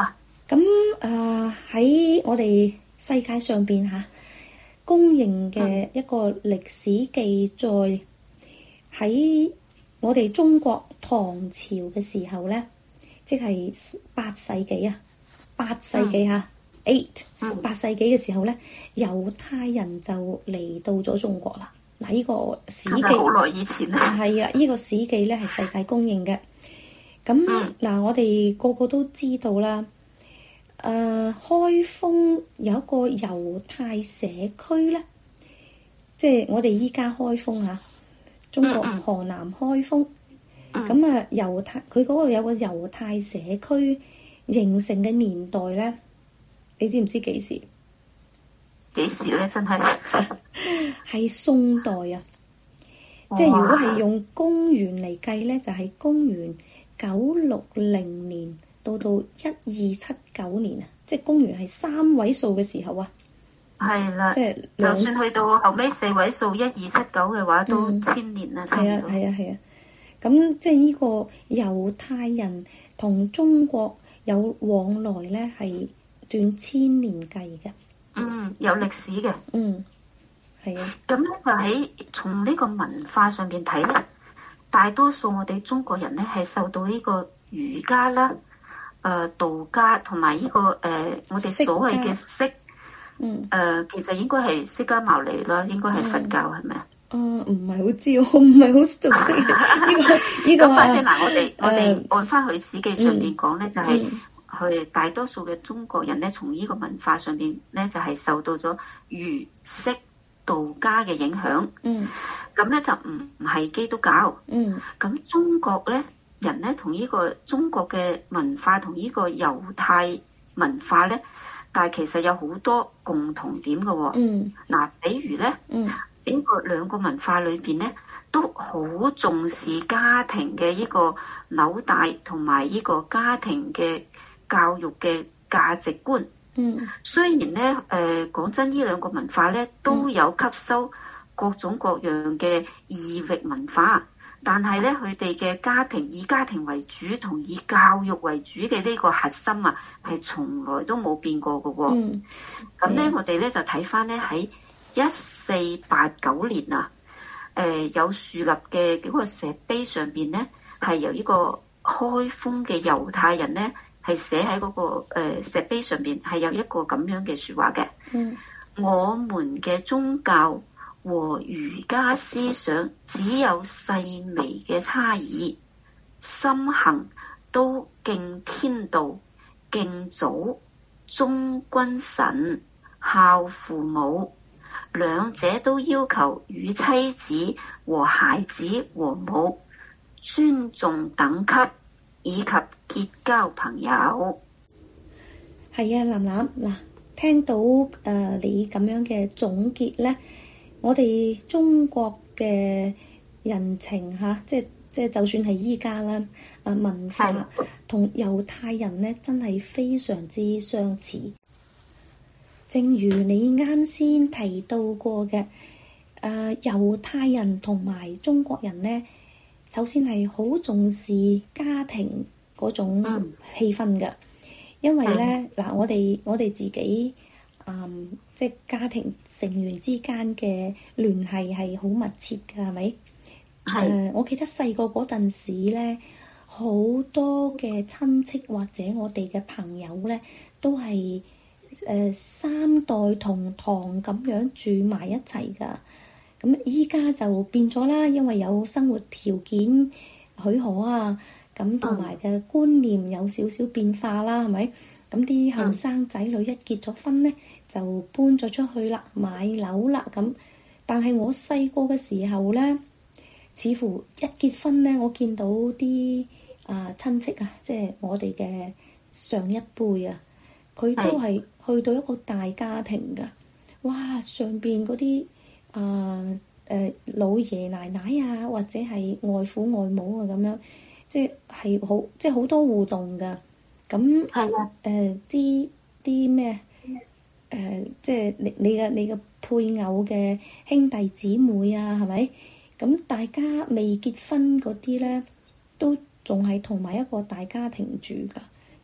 [SPEAKER 1] 咁啊喺我哋世界上邊嚇公認嘅一個歷史記載，喺我哋中國唐朝嘅時候咧，即係八世紀啊，八世紀嚇 eight 八世紀嘅時候咧，猶太人就嚟到咗中國啦。嗱，呢個史記
[SPEAKER 5] 好耐以前啦，
[SPEAKER 1] 係啊，呢個史記咧係世界公認嘅。咁嗱、嗯，我哋個個都知道啦。誒、呃，開封有一個猶太社區咧，即係我哋依家開封嚇，中國河南開封。咁啊、嗯，猶太佢嗰個有個猶太社區形成嘅年代咧，你知唔知幾時？
[SPEAKER 5] 幾時咧？真係
[SPEAKER 1] 係宋代啊！哇即係如果係用公元嚟計咧，就係、是、公元九六零年到到一二七九年啊！即係公元係三位數嘅時候啊！
[SPEAKER 5] 係啦，
[SPEAKER 1] 即係
[SPEAKER 5] 就算去到後尾四位數一二七九嘅話，都千年啦，差唔多。係啊
[SPEAKER 1] 係啊係啊！咁即係呢個猶太人同中國有往來咧，係斷千年計嘅。
[SPEAKER 5] 嗯，有歷史嘅。
[SPEAKER 1] 嗯，係啊。
[SPEAKER 5] 咁咧就喺從呢個文化上邊睇咧，大多數我哋中國人咧係受到呢個儒家啦、誒、呃、道家同埋呢個誒、呃、我哋所謂嘅釋，嗯，誒、呃、其實應該係釋迦牟尼啦，應該係佛教係咪啊？
[SPEAKER 1] 嗯，唔係好知，我唔係好熟悉呢個呢個。
[SPEAKER 5] 咁反正嗱，我哋我哋按翻佢史記上邊講咧，就係、是。佢大多數嘅中國人咧，從呢個文化上邊咧，就係、是、受到咗儒釋道家嘅影響。嗯，咁咧就唔唔係基督教。嗯，咁中國咧人咧同呢個中國嘅文化同呢個猶太文化咧，但係其實有好多共同點嘅喎。嗯，嗱，比如咧，嗯，呢個兩個文化裏邊咧，都好重視家庭嘅呢個紐帶同埋呢個家庭嘅教育嘅價值觀，嗯，雖然咧，誒、呃、講真，呢兩個文化咧都有吸收各種各樣嘅異域文化，但係咧佢哋嘅家庭以家庭為主同以教育為主嘅呢個核心啊，係從來都冇變過嘅喎、哦。嗯，咁咧、嗯、我哋咧就睇翻咧喺一四八九年啊，誒、呃、有樹立嘅嗰個石碑上邊咧，係由呢個開封嘅猶太人咧。係寫喺嗰個誒石碑上邊，係有一個咁樣嘅說話嘅。嗯，我們嘅宗教和儒家思想只有細微嘅差異，心行都敬天道、敬祖、忠君臣、孝父母，兩者都要求與妻子和孩子和睦，尊重等級。以及結交朋友。
[SPEAKER 1] 係啊，楠楠嗱，聽到誒、呃、你咁樣嘅總結咧，我哋中國嘅人情嚇、啊，即係即係就算係依家啦，啊文化同猶太人咧真係非常之相似。正如你啱先提到過嘅，誒、呃、猶太人同埋中國人咧。首先係好重視家庭嗰種氣氛嘅，因為咧嗱、嗯，我哋我哋自己，嗯，即係家庭成員之間嘅聯繫係好密切㗎，係咪？係、呃。我記得細個嗰陣時咧，好多嘅親戚或者我哋嘅朋友咧，都係誒、呃、三代同堂咁樣住埋一齊㗎。咁依家就變咗啦，因為有生活條件許可啊，咁同埋嘅觀念有少少變化啦，係咪？咁啲後生仔女一結咗婚咧，就搬咗出去啦，買樓啦咁。但係我細個嘅時候咧，似乎一結婚咧，我見到啲啊親戚啊，即係我哋嘅上一輩啊，佢都係去到一個大家庭㗎。哇！上邊嗰啲〜啊，誒、呃、老爺奶奶啊，或者係外父外母啊，咁樣，即係好，即係好多互動㗎。咁誒啲啲咩誒，即係你你嘅你嘅配偶嘅兄弟姊妹啊，係咪？咁大家未結婚嗰啲咧，都仲係同埋一個大家庭住㗎。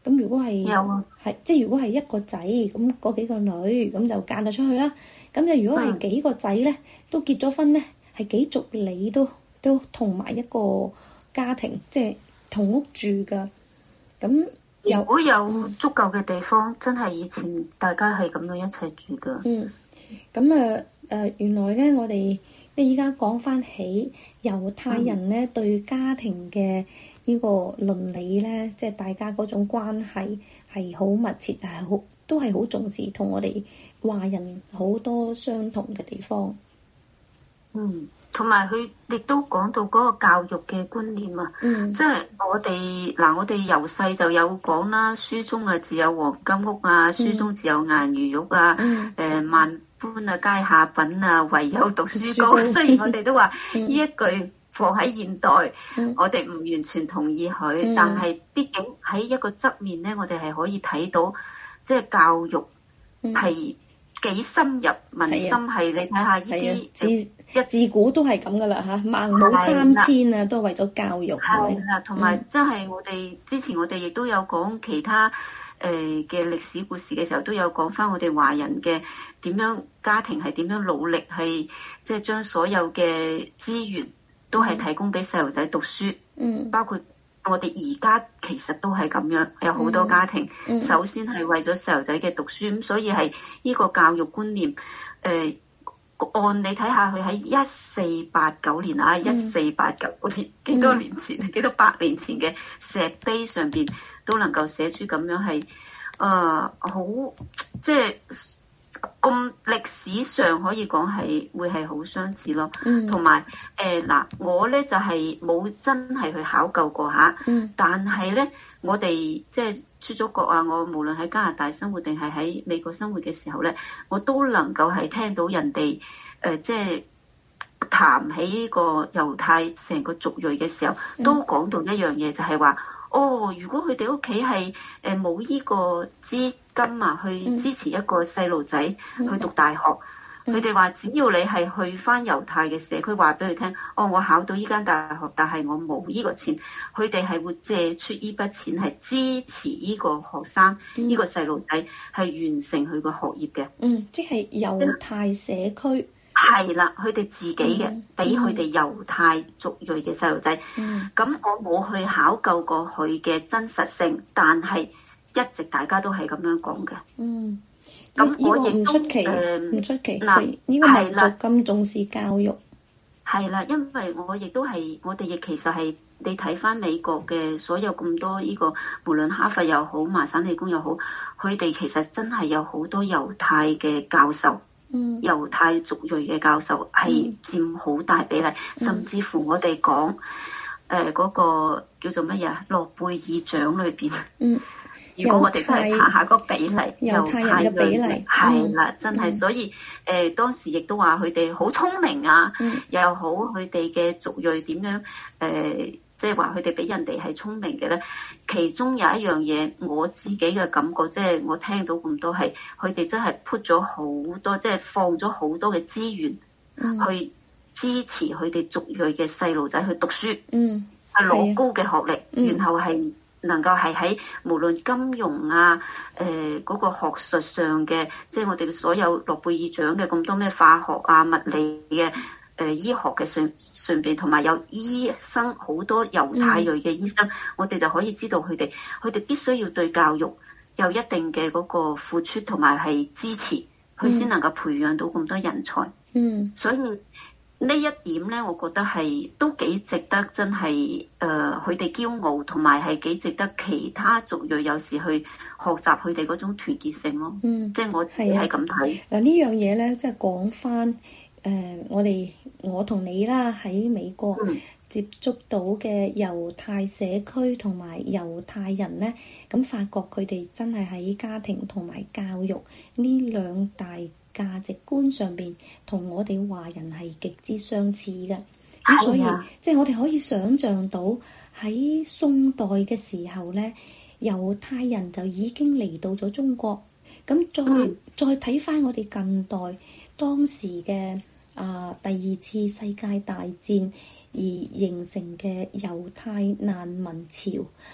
[SPEAKER 1] 咁如果係
[SPEAKER 5] 有啊，
[SPEAKER 1] 係即係如果係一個仔咁嗰幾個女咁就嫁咗出去啦。咁就如果係幾個仔咧都結咗婚咧，係幾族里都都同埋一個家庭，即係同屋住㗎。咁
[SPEAKER 5] 如果有足夠嘅地方，嗯、真係以前大家係咁樣一齊住㗎。
[SPEAKER 1] 嗯，咁啊誒，原來咧我哋即係依家講翻起猶太人咧、嗯、對家庭嘅呢個倫理咧，即係大家嗰種關係係好密切，係好都係好重視，同我哋華人好多相同嘅地方。
[SPEAKER 5] 嗯，同埋佢亦都講到嗰個教育嘅觀念啊，
[SPEAKER 1] 嗯，
[SPEAKER 5] 即係我哋嗱，我哋由細就有講啦，書中啊自有黃金屋啊，書中自有顏如玉啊，誒、
[SPEAKER 1] 嗯呃、
[SPEAKER 5] 萬般啊皆下品啊，唯有讀書高。雖然我哋都話呢一句放喺現代，嗯、我哋唔完全同意佢，嗯、但係畢竟喺一個側面咧，我哋係可以睇到，即係教育係、嗯。幾深入民心，係你睇下呢啲
[SPEAKER 1] 自一自古都係咁噶啦嚇，孟母三遷啊，都係為咗教育。
[SPEAKER 5] 係啦，同埋真係我哋之前我哋亦都有講其他誒嘅歷史故事嘅時候，都有講翻我哋華人嘅點樣家庭係點樣努力，係即係將所有嘅資源都係提供俾細路仔讀書。嗯，包括。我哋而家其實都係咁樣，有好多家庭，嗯嗯、首先係為咗細路仔嘅讀書，咁所以係呢個教育觀念，誒、呃，按你睇下佢喺一四八九年啊，一四八九年幾多年前，幾、嗯、多百年前嘅石碑上邊都能夠寫出咁樣係，誒、呃，好即係。咁歷史上可以講係會係好相似咯，同埋誒嗱，我咧就係、是、冇真係去考究過嚇，嗯、但係咧我哋即係出咗國啊，我無論喺加拿大生活定係喺美國生活嘅時候咧，我都能夠係聽到人哋誒即係談起呢個猶太成個族裔嘅時候，嗯、都講到一樣嘢，就係話。哦，如果佢哋屋企係誒冇依個資金啊，去支持一個細路仔去讀大學，佢哋話只要你係去翻猶太嘅社區，話俾佢聽，哦，我考到依間大學，但係我冇依個錢，佢哋係會借出依筆錢係支持依個學生，依、嗯、個細路仔係完成佢個學業嘅。嗯，即係猶太社區。係啦，佢哋自己嘅，俾佢哋猶太族裔嘅細路仔。咁、嗯、我冇去考究過佢嘅真實性，但係一直大家都係咁樣講嘅。嗯，咁我亦都誒唔出奇。嗱，呢個民族咁重視教育。係啦，因為我亦都係，我哋亦其實係你睇翻美國嘅所有咁多呢、這個，無論哈佛又好，麻省理工又好，佢哋其實真係有好多猶太嘅教授。嗯，猶太族裔嘅教授係佔好大比例，嗯、甚至乎我哋講誒嗰個叫做乜嘢諾貝爾獎裏邊，嗯，如果我哋都係查下個比例，猶太人嘅比例係啦，真係，所以誒、呃、當時亦都話佢哋好聰明啊，嗯、又好佢哋嘅族裔點樣誒。呃即係話佢哋比人哋係聰明嘅咧，其中有一樣嘢我自己嘅感覺，即係我聽到咁多係，佢哋真係 put 咗好多，即係放咗好多嘅資源去支持佢哋族裔嘅細路仔去讀書，嗯，係攞高嘅學歷，嗯、然後係能夠係喺無論金融啊，誒、呃、嗰、那個學術上嘅，即係我哋嘅所有諾貝爾獎嘅咁多咩化學啊、物理嘅。誒、呃、醫學嘅上上邊，同埋有醫生好多猶太裔嘅醫生，嗯、我哋就可以知道佢哋，佢哋必須要對教育有一定嘅嗰個付出同埋係支持，佢先能夠培養到咁多人才。嗯，所以呢一點咧，我覺得係都幾值得，真係誒佢哋驕傲，同埋係幾值得其他族裔有時去學習佢哋嗰種團結性咯。嗯，即係我係咁睇。嗱呢樣嘢咧，即係講翻。誒、呃，我哋我同你啦喺美國接觸到嘅猶太社區同埋猶太人咧，咁發覺佢哋真係喺家庭同埋教育呢兩大價值觀上邊，同我哋華人係極之相似嘅。咁所以，啊、即係我哋可以想像到喺宋代嘅時候咧，猶太人就已經嚟到咗中國。咁再、嗯、再睇翻我哋近代當時嘅。啊！第二次世界大戰而形成嘅猶太難民潮，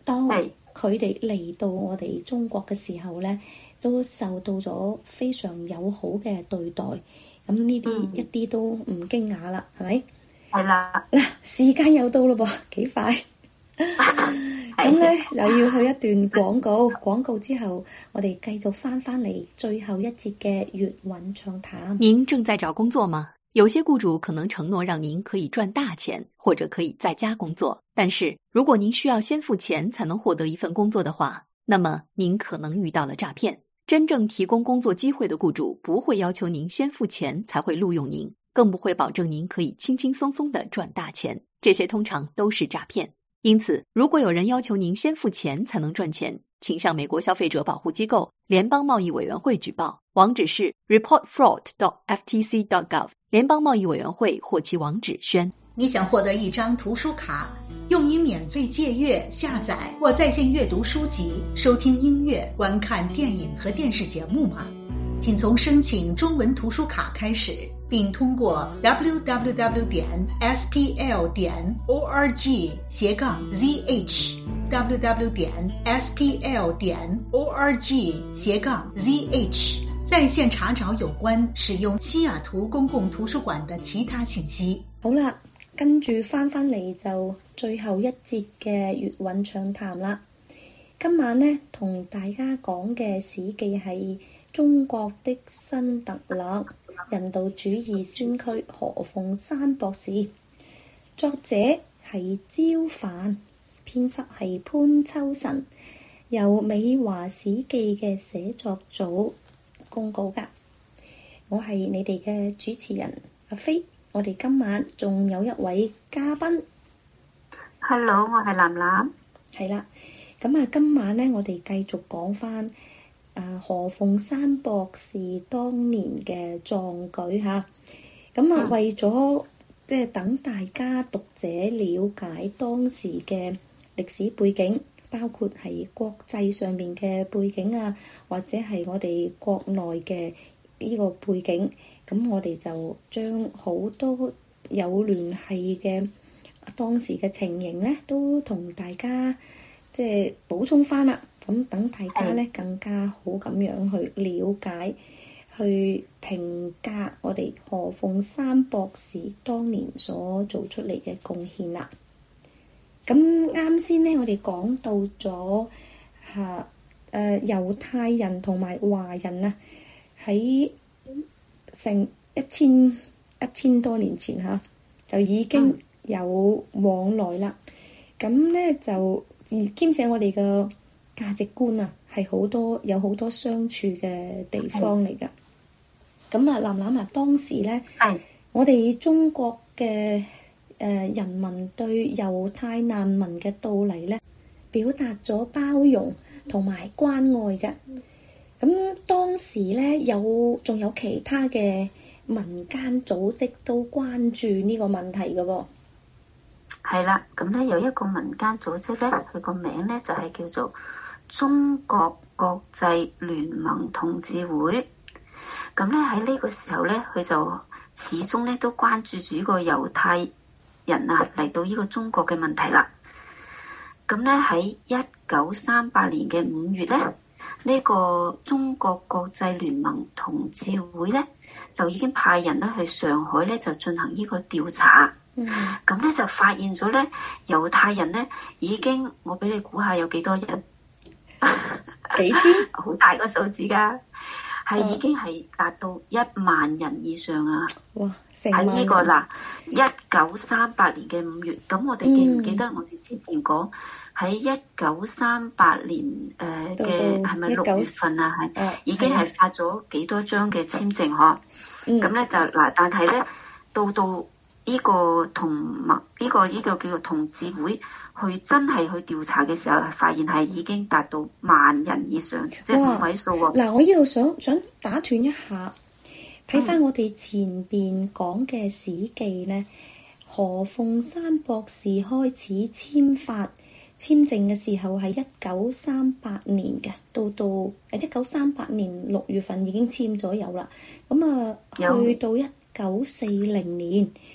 [SPEAKER 1] 當佢哋嚟到我哋中國嘅時候咧，都受到咗非常友好嘅對待。咁呢啲一啲都唔驚訝啦，係咪？
[SPEAKER 5] 係啦。
[SPEAKER 1] 嗱，時間又到咯噃，幾快。咁咧又要去一段廣告，廣告之後我哋繼續翻返嚟最後一節嘅粵韻暢談。
[SPEAKER 9] 您正在找工作嗎？有些雇主可能承諾讓您可以賺大錢，或者可以在家工作。但是如果您需要先付錢才能獲得一份工作的話，那麼您可能遇到了詐騙。真正提供工作機會的雇主不會要求您先付錢才會錄用您，更不會保證您可以輕輕鬆鬆地賺大錢。這些通常都是詐騙。因此，如果有人要求您先付錢才能賺錢，請向美國消費者保護機構聯邦貿易委員會舉報，網址是 report fraud dot f t c dot gov。聯邦貿易委員會或其網址宣。
[SPEAKER 6] 你想獲得一張圖書卡，用以免費借閱、下載或在線閱讀書籍、收聽音樂、觀看電影和電視節目嗎？請從申請中文圖書卡開始，並通過 w w w 點 s p l 點 o r g 斜槓 z h w w 點 s p l 點 o r g 斜槓 z h 在線查找有關使用西雅圖公共圖書館的其他信息。
[SPEAKER 1] 好啦，跟住翻返嚟就最後一節嘅粵韻暢談啦。今晚呢，同大家講嘅史記係中國的新特勒，人道主義先驅何鳳山博士，作者係焦範，編輯係潘秋晨，由美華史記嘅寫作組公告㗎。我係你哋嘅主持人阿飛，我哋今晚仲有一位嘉賓。
[SPEAKER 5] Hello， 我係藍藍。
[SPEAKER 1] 係啦，咁啊，今晚咧，我哋繼續講翻啊何鳳山博士當年嘅壯舉嚇。咁啊，為咗即係等大家讀者了解當時嘅歷史背景，包括係國際上面嘅背景啊，或者係我哋國內嘅呢個背景，咁我哋就將好多有聯繫嘅當時嘅情形咧，都同大家即係補充翻啦。咁等大家咧更加好咁樣去了解、去評價我哋何鳳山博士當年所做出嚟嘅貢獻啦。咁啱先咧，我哋講到咗嚇誒猶太人同埋華人啊，喺成一千一千多年前嚇就已經有往來啦。咁咧就而兼且我哋嘅價值觀啊，係好多有好多相處嘅地方嚟㗎。咁啊，藍藍啊，當時咧，我哋中國嘅誒人民對猶太難民嘅到嚟咧，表達咗包容同埋關愛嘅。咁當時咧有仲有其他嘅民間組織都關注呢個問題嘅喎。
[SPEAKER 5] 係啦，咁咧有一個民間組織咧，佢個名咧就係叫做中國國際聯盟同志會。咁咧喺呢個時候咧，佢就始終咧都關注住呢個猶太人啊嚟到呢個中國嘅問題啦。咁咧喺一九三八年嘅五月咧，呢、呢個中國國際聯盟同志會咧就已經派人咧去上海咧就進行呢個調查。嗯。咁咧就發現咗咧猶太人咧已經，我俾你估下有幾多人？
[SPEAKER 1] 幾千？
[SPEAKER 5] 好大個數字㗎。係已經係達到一萬人以上啊！
[SPEAKER 1] 哇，成萬人！
[SPEAKER 5] 喺呢個嗱，一九三八年嘅五月，咁我哋記唔記得我哋之前講喺一九三八年誒嘅係咪六月份啊？係、呃、已經係發咗幾多張嘅簽證嗬？咁咧、嗯、就嗱，但係咧到到呢個同盟呢個呢、呢個叫做同志會。去真係去調查嘅時候，發現係已經達到萬人以上，即係五位數喎。
[SPEAKER 1] 嗱，我呢度想想打斷一下，睇翻我哋前邊講嘅史記咧，嗯、何鳳山博士開始簽發簽證嘅時候係一九三八年嘅，到到誒一九三八年六月份已經簽咗有啦。咁啊，去到一九四零年。咁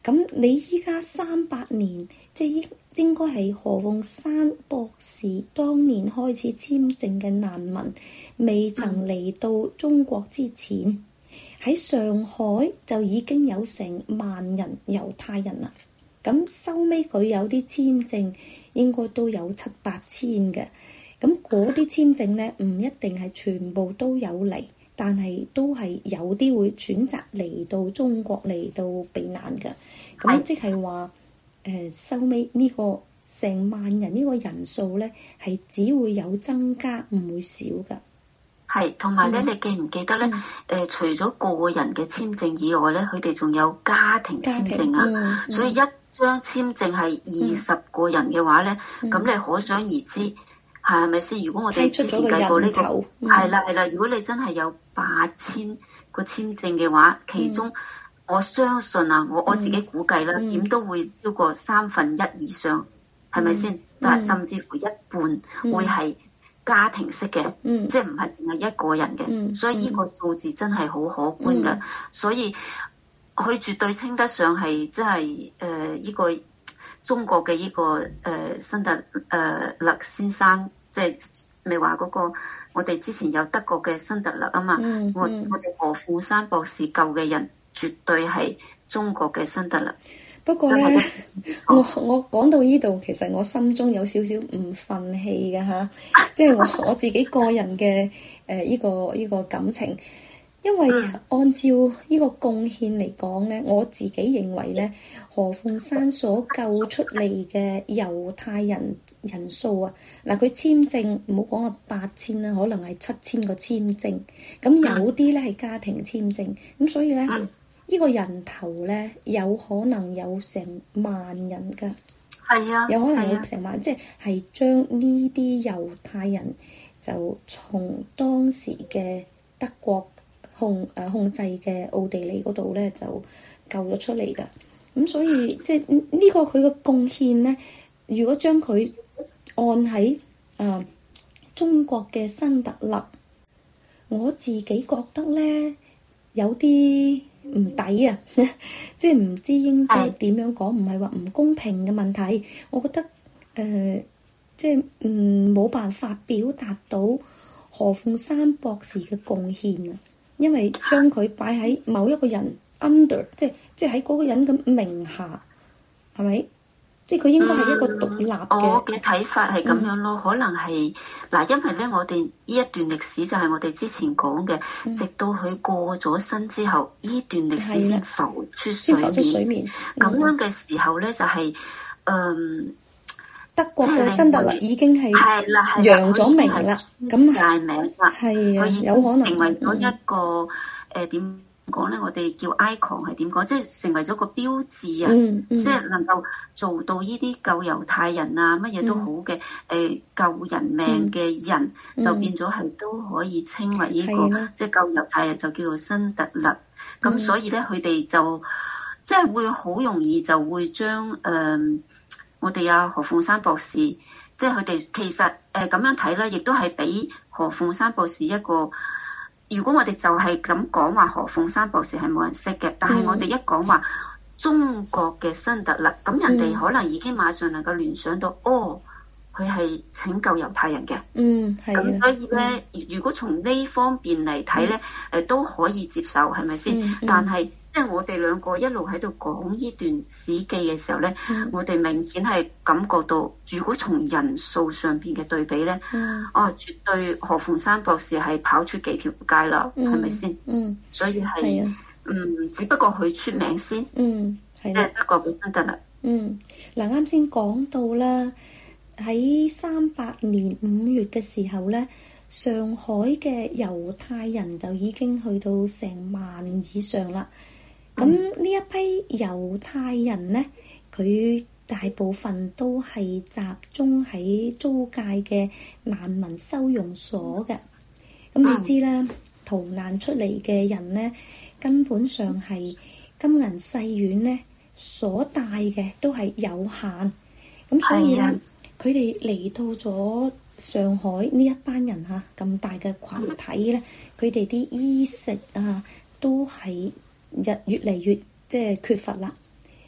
[SPEAKER 1] 咁你依家三百年，即係應應該係何鳳山博士當年開始簽證嘅難民，未曾嚟到中國之前，喺上海就已經有成萬人猶太人啦。咁收尾佢有啲簽證，應該都有七八千嘅。咁嗰啲簽證咧，唔一定係全部都有嚟，但係都係有啲會選擇嚟到中國嚟到避難嘅。咁即係話，誒收尾呢個成萬人呢個人數咧，係只會有增加，唔會少㗎。
[SPEAKER 12] 係，同埋咧，你記唔記得咧？誒、嗯呃，除咗個人嘅簽證以外咧，佢哋仲有家庭簽證啊。嗯嗯、所以一張簽證係二十個人嘅話咧，咁、嗯、你可想而知，係咪先？如果我哋之前計過呢、這個，係啦係啦，如果你真係有八千個簽證嘅話，其中、嗯、我相信啊，我我自己估計啦，點、嗯、都會超過三分一以上，係咪先？但係、嗯、甚至乎一半會係家庭式嘅，嗯、即係唔係淨係一個人嘅，嗯、所以呢個數字真係好可觀嘅，嗯、所以佢絕對稱得上係即係誒呢個中國嘅呢、這個誒、呃、辛特誒勒先生，即係未話嗰個我哋之前有德國嘅辛特勒啊嘛，嗯嗯、我我哋何鳳山博士救嘅人絕對係中國嘅辛特勒。
[SPEAKER 1] 不過咧，我我講到呢度，其實我心中有少少唔憤氣嘅嚇，即係我我自己個人嘅誒依個依個感情，因為按照呢個貢獻嚟講咧，我自己認為咧，何鳳山所救出嚟嘅猶太人人數啊，嗱佢簽證唔好講啊八千啦，可能係七千個簽證，咁有啲咧係家庭簽證，咁所以咧。呢個人頭咧，有可能有成萬人㗎，
[SPEAKER 12] 係啊，
[SPEAKER 1] 有可能有成萬，啊、即係將呢啲猶太人就從當時嘅德國控誒、呃、控制嘅奧地利嗰度咧，就救咗出嚟㗎。咁所以即係呢、呢個佢嘅貢獻咧，如果將佢按喺啊、呃、中國嘅辛特勒，我自己覺得咧有啲唔抵啊！即係唔知應該點樣講，唔係話唔公平嘅問題。我覺得誒、呃，即係唔冇辦法表達到何鳳山博士嘅貢獻啊，因為將佢擺喺某一個人 under，即係即係喺嗰個人嘅名下，係咪？即係佢應該係一個獨立嘅、
[SPEAKER 12] 嗯。我嘅睇法係咁樣咯，嗯、可能係嗱，因為咧，我哋呢一段歷史就係我哋之前講嘅，嗯、直到佢過咗身之後，呢段歷史先浮出水面。
[SPEAKER 1] 浮出水面。咁、
[SPEAKER 12] 嗯、樣嘅時候咧，就係、是、嗯，
[SPEAKER 1] 德國嘅辛特勒已經係揚咗名啦，咁
[SPEAKER 12] 大名啦，
[SPEAKER 1] 係啊，
[SPEAKER 12] 佢已經
[SPEAKER 1] 有可能
[SPEAKER 12] 成為咗一個誒點講咧，我哋叫 icon 係點講，即係成為咗個標誌啊！
[SPEAKER 1] 嗯嗯、
[SPEAKER 12] 即係能夠做到呢啲救猶太人啊，乜嘢都好嘅，誒、嗯呃、救人命嘅人，嗯、就變咗係都可以稱為呢、這個，的即係救猶太人就叫做辛特勒。咁、嗯、所以咧，佢哋就即係會好容易就會將誒、呃、我哋啊何鳳山博士，即係佢哋其實誒咁、呃、樣睇咧，亦都係俾何鳳山博士一個。如果我哋就係咁講話何鳳山博士係冇人識嘅，但係我哋一講話中國嘅辛特勒，咁、嗯、人哋可能已經馬上能夠聯想到，哦，佢係拯救猶太人嘅。嗯，係。咁所以咧，嗯、如果從呢方面嚟睇咧，誒、嗯、都可以接受，係咪先？嗯嗯、但係即係我哋兩個一路喺度講呢段史記嘅時候咧，嗯、我哋明顯係感覺到，如果從人數上邊嘅對比咧，嗯、哦，絕對何鳳山博士係跑出幾條街啦，係咪先？嗯，所以係，啊、嗯，只不過佢出名先，嗯，係啦，德國本身得啦。
[SPEAKER 1] 嗯，嗱，啱先講到啦，喺三八年五月嘅時候咧，上海嘅猶太人就已經去到成萬以上啦。咁呢、嗯、一批猶太人咧，佢大部分都係集中喺租界嘅難民收容所嘅。咁、嗯、你知啦，逃難出嚟嘅人咧，根本上係金銀細軟咧所帶嘅都係有限。咁所以咧，佢哋嚟到咗上海呢一班人嚇咁大嘅群體咧，佢哋啲衣食啊都係日越嚟越即係缺乏啦。咁、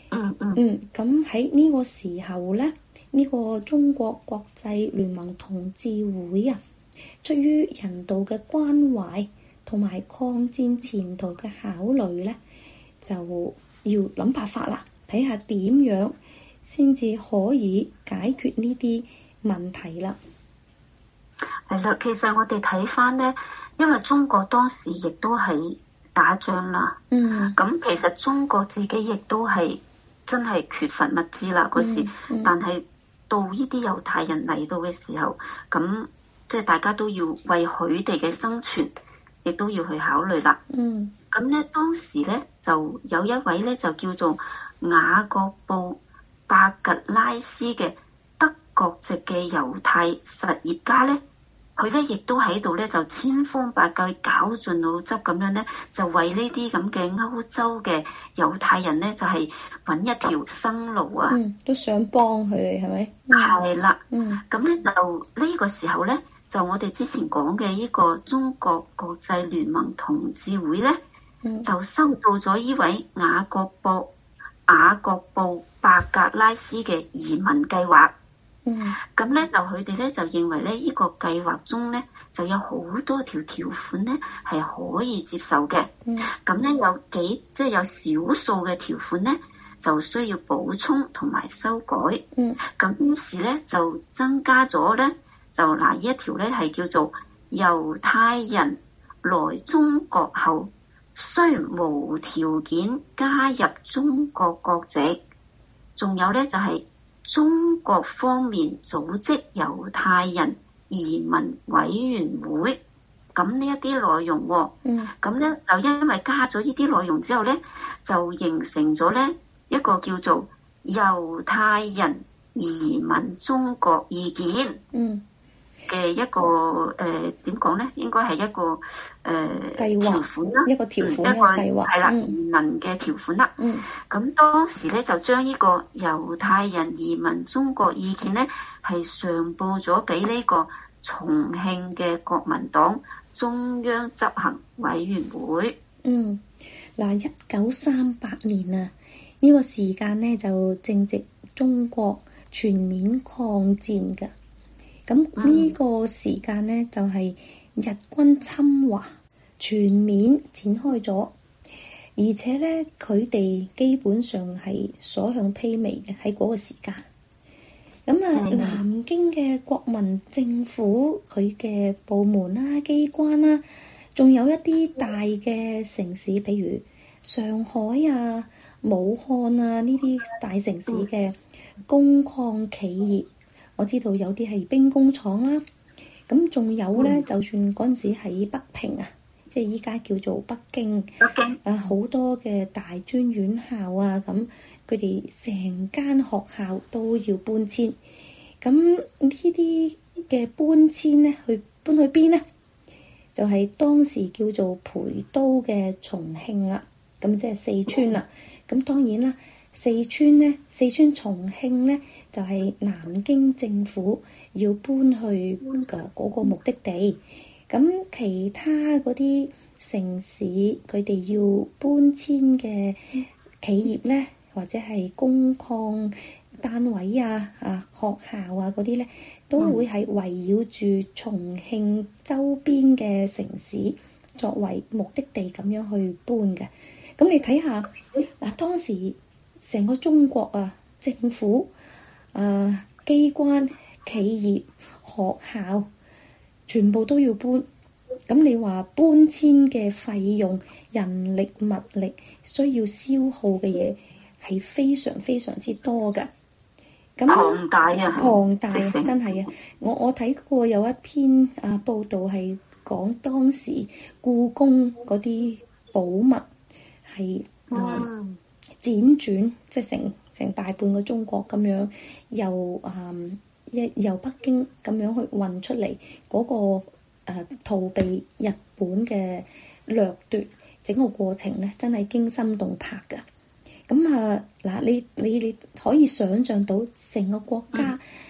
[SPEAKER 1] 嗯，咁喺呢個時候咧，呢、這個中國國際聯盟同志會啊，出於人道嘅關懷同埋抗戰前途嘅考慮咧，就要諗辦法啦，睇下點樣先至可以解決呢啲問題啦。
[SPEAKER 12] 係啦，其實我哋睇翻咧，因為中國當時亦都係打仗啦，
[SPEAKER 1] 嗯，
[SPEAKER 12] 咁其實中國自己亦都係真係缺乏物資啦嗰時，
[SPEAKER 1] 嗯嗯、
[SPEAKER 12] 但係到呢啲猶太人嚟到嘅時候，咁即係大家都要為佢哋嘅生存，亦都要去考慮啦。
[SPEAKER 1] 嗯，
[SPEAKER 12] 咁咧當時咧就有一位咧就叫做雅各布伯格拉斯嘅德國籍嘅猶太實業家咧。佢咧亦都喺度咧，就千方百計絞盡腦汁咁樣咧，就為呢啲咁嘅歐洲嘅猶太人咧，就係、是、揾一條生路啊！
[SPEAKER 1] 嗯，都想幫佢哋係咪？
[SPEAKER 12] 係啦，
[SPEAKER 1] 嗯，
[SPEAKER 12] 咁咧就呢個時候咧，就我哋之前講嘅呢個中國國際聯盟同志會咧，
[SPEAKER 1] 嗯、
[SPEAKER 12] 就收到咗呢位雅各布雅各布伯格拉斯嘅移民計劃。
[SPEAKER 1] 嗯，
[SPEAKER 12] 咁咧就佢哋咧就認為咧呢個計劃中咧就有好多條條款咧係可以接受嘅。
[SPEAKER 1] 嗯，
[SPEAKER 12] 咁咧有幾即係有少數嘅條款咧就需要補充同埋修改。
[SPEAKER 1] 嗯，
[SPEAKER 12] 咁於是咧就增加咗咧就嗱呢一條咧係叫做猶太人來中國後需無條件加入中國國籍，仲有咧就係、是。中國方面組織猶太人移民委員會，咁呢一啲內容、哦，
[SPEAKER 1] 嗯，
[SPEAKER 12] 咁咧就因為加咗呢啲內容之後咧，就形成咗咧一個叫做猶太人移民中國意見，
[SPEAKER 1] 嗯
[SPEAKER 12] 嘅一個誒點講咧，應該係一個誒、呃、
[SPEAKER 1] 計劃
[SPEAKER 12] 條款啦，
[SPEAKER 1] 一個條款
[SPEAKER 12] 一個
[SPEAKER 1] 計劃，
[SPEAKER 12] 係啦，
[SPEAKER 1] 嗯、
[SPEAKER 12] 移民嘅條款啦。
[SPEAKER 1] 嗯，
[SPEAKER 12] 咁當時咧就將呢個猶太人移民中國意見咧係上報咗俾呢個重慶嘅國民黨中央執行委員會。
[SPEAKER 1] 嗯，嗱，一九三八年啊，呢、呢個時間咧就正值中國全面抗戰㗎。咁呢個時間咧就係、是、日軍侵華全面展開咗，而且咧佢哋基本上係所向披靡嘅喺嗰個時間。咁啊，嗯、南京嘅國民政府佢嘅部門啦、啊、機關啦、啊，仲有一啲大嘅城市，譬如上海啊、武漢啊呢啲大城市嘅工礦企業。我知道有啲係兵工廠啦，咁仲有咧，嗯、就算嗰陣時喺北平啊，即係依家叫做北京，
[SPEAKER 12] 北京
[SPEAKER 1] 啊好多嘅大專院校啊，咁佢哋成間學校都要搬遷，咁呢啲嘅搬遷咧，去搬去邊咧？就係、是、當時叫做陪都嘅重慶啦，咁即係四川啦，咁當然啦。四川咧，四川重慶咧，就係、是、南京政府要搬去嘅嗰個目的地。咁其他嗰啲城市，佢哋要搬遷嘅企業咧，或者係工礦單位啊、啊學校啊嗰啲咧，都會係圍繞住重慶周邊嘅城市作為目的地咁樣去搬嘅。咁你睇下嗱，當時。成個中國啊，政府、啊、呃、機關、企業、學校，全部都要搬。咁你話搬遷嘅費用、人力物力需要消耗嘅嘢係非常非常之多㗎。咁
[SPEAKER 12] 龐大啊！
[SPEAKER 1] 龐大啊！
[SPEAKER 12] 成
[SPEAKER 1] 真係啊！我我睇過有一篇啊報道係講當時故宮嗰啲寶物係嗯。輾轉即係成成大半個中國咁樣，由誒一、嗯、由北京咁樣去運出嚟嗰、那個誒、呃、逃避日本嘅掠奪，整個過程咧真係驚心動魄㗎。咁啊嗱，你你你可以想像到成個國家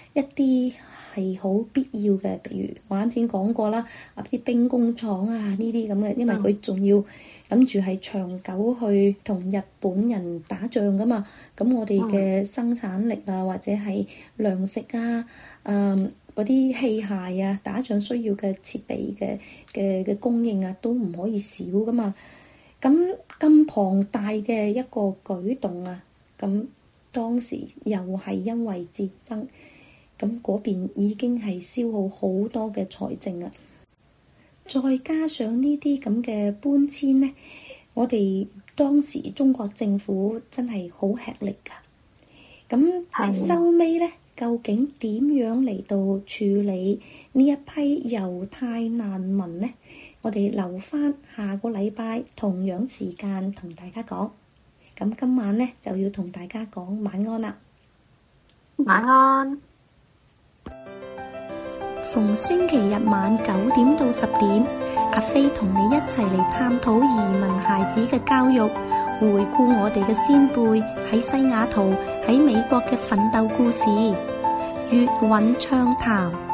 [SPEAKER 1] 一啲係好必要嘅，譬如我啱先講過啦，啊啲兵工廠啊呢啲咁嘅，因為佢仲要諗住係長久去同日本人打仗噶嘛，咁我哋嘅生產力啊或者係糧食啊，誒嗰啲器械啊，打仗需要嘅設備嘅嘅嘅供應啊，都唔可以少噶嘛。咁咁龐大嘅一個舉動啊，咁當時又係因為戰爭，咁嗰邊已經係消耗好多嘅財政啊，再加上呢啲咁嘅搬遷呢，我哋當時中國政府真係好吃力㗎。咁收尾呢，究竟點樣嚟到處理呢一批猶太難民呢？我哋留返下個禮拜同樣時間同大家講。咁今晚呢就要同大家講晚安啦。
[SPEAKER 5] 晚安。
[SPEAKER 1] 逢星期日晚九點到十點，阿飛同你一齊嚟探討移民孩子嘅教育，回顧我哋嘅先輩喺西雅圖、喺美國嘅奮鬥故事，粵韻暢談。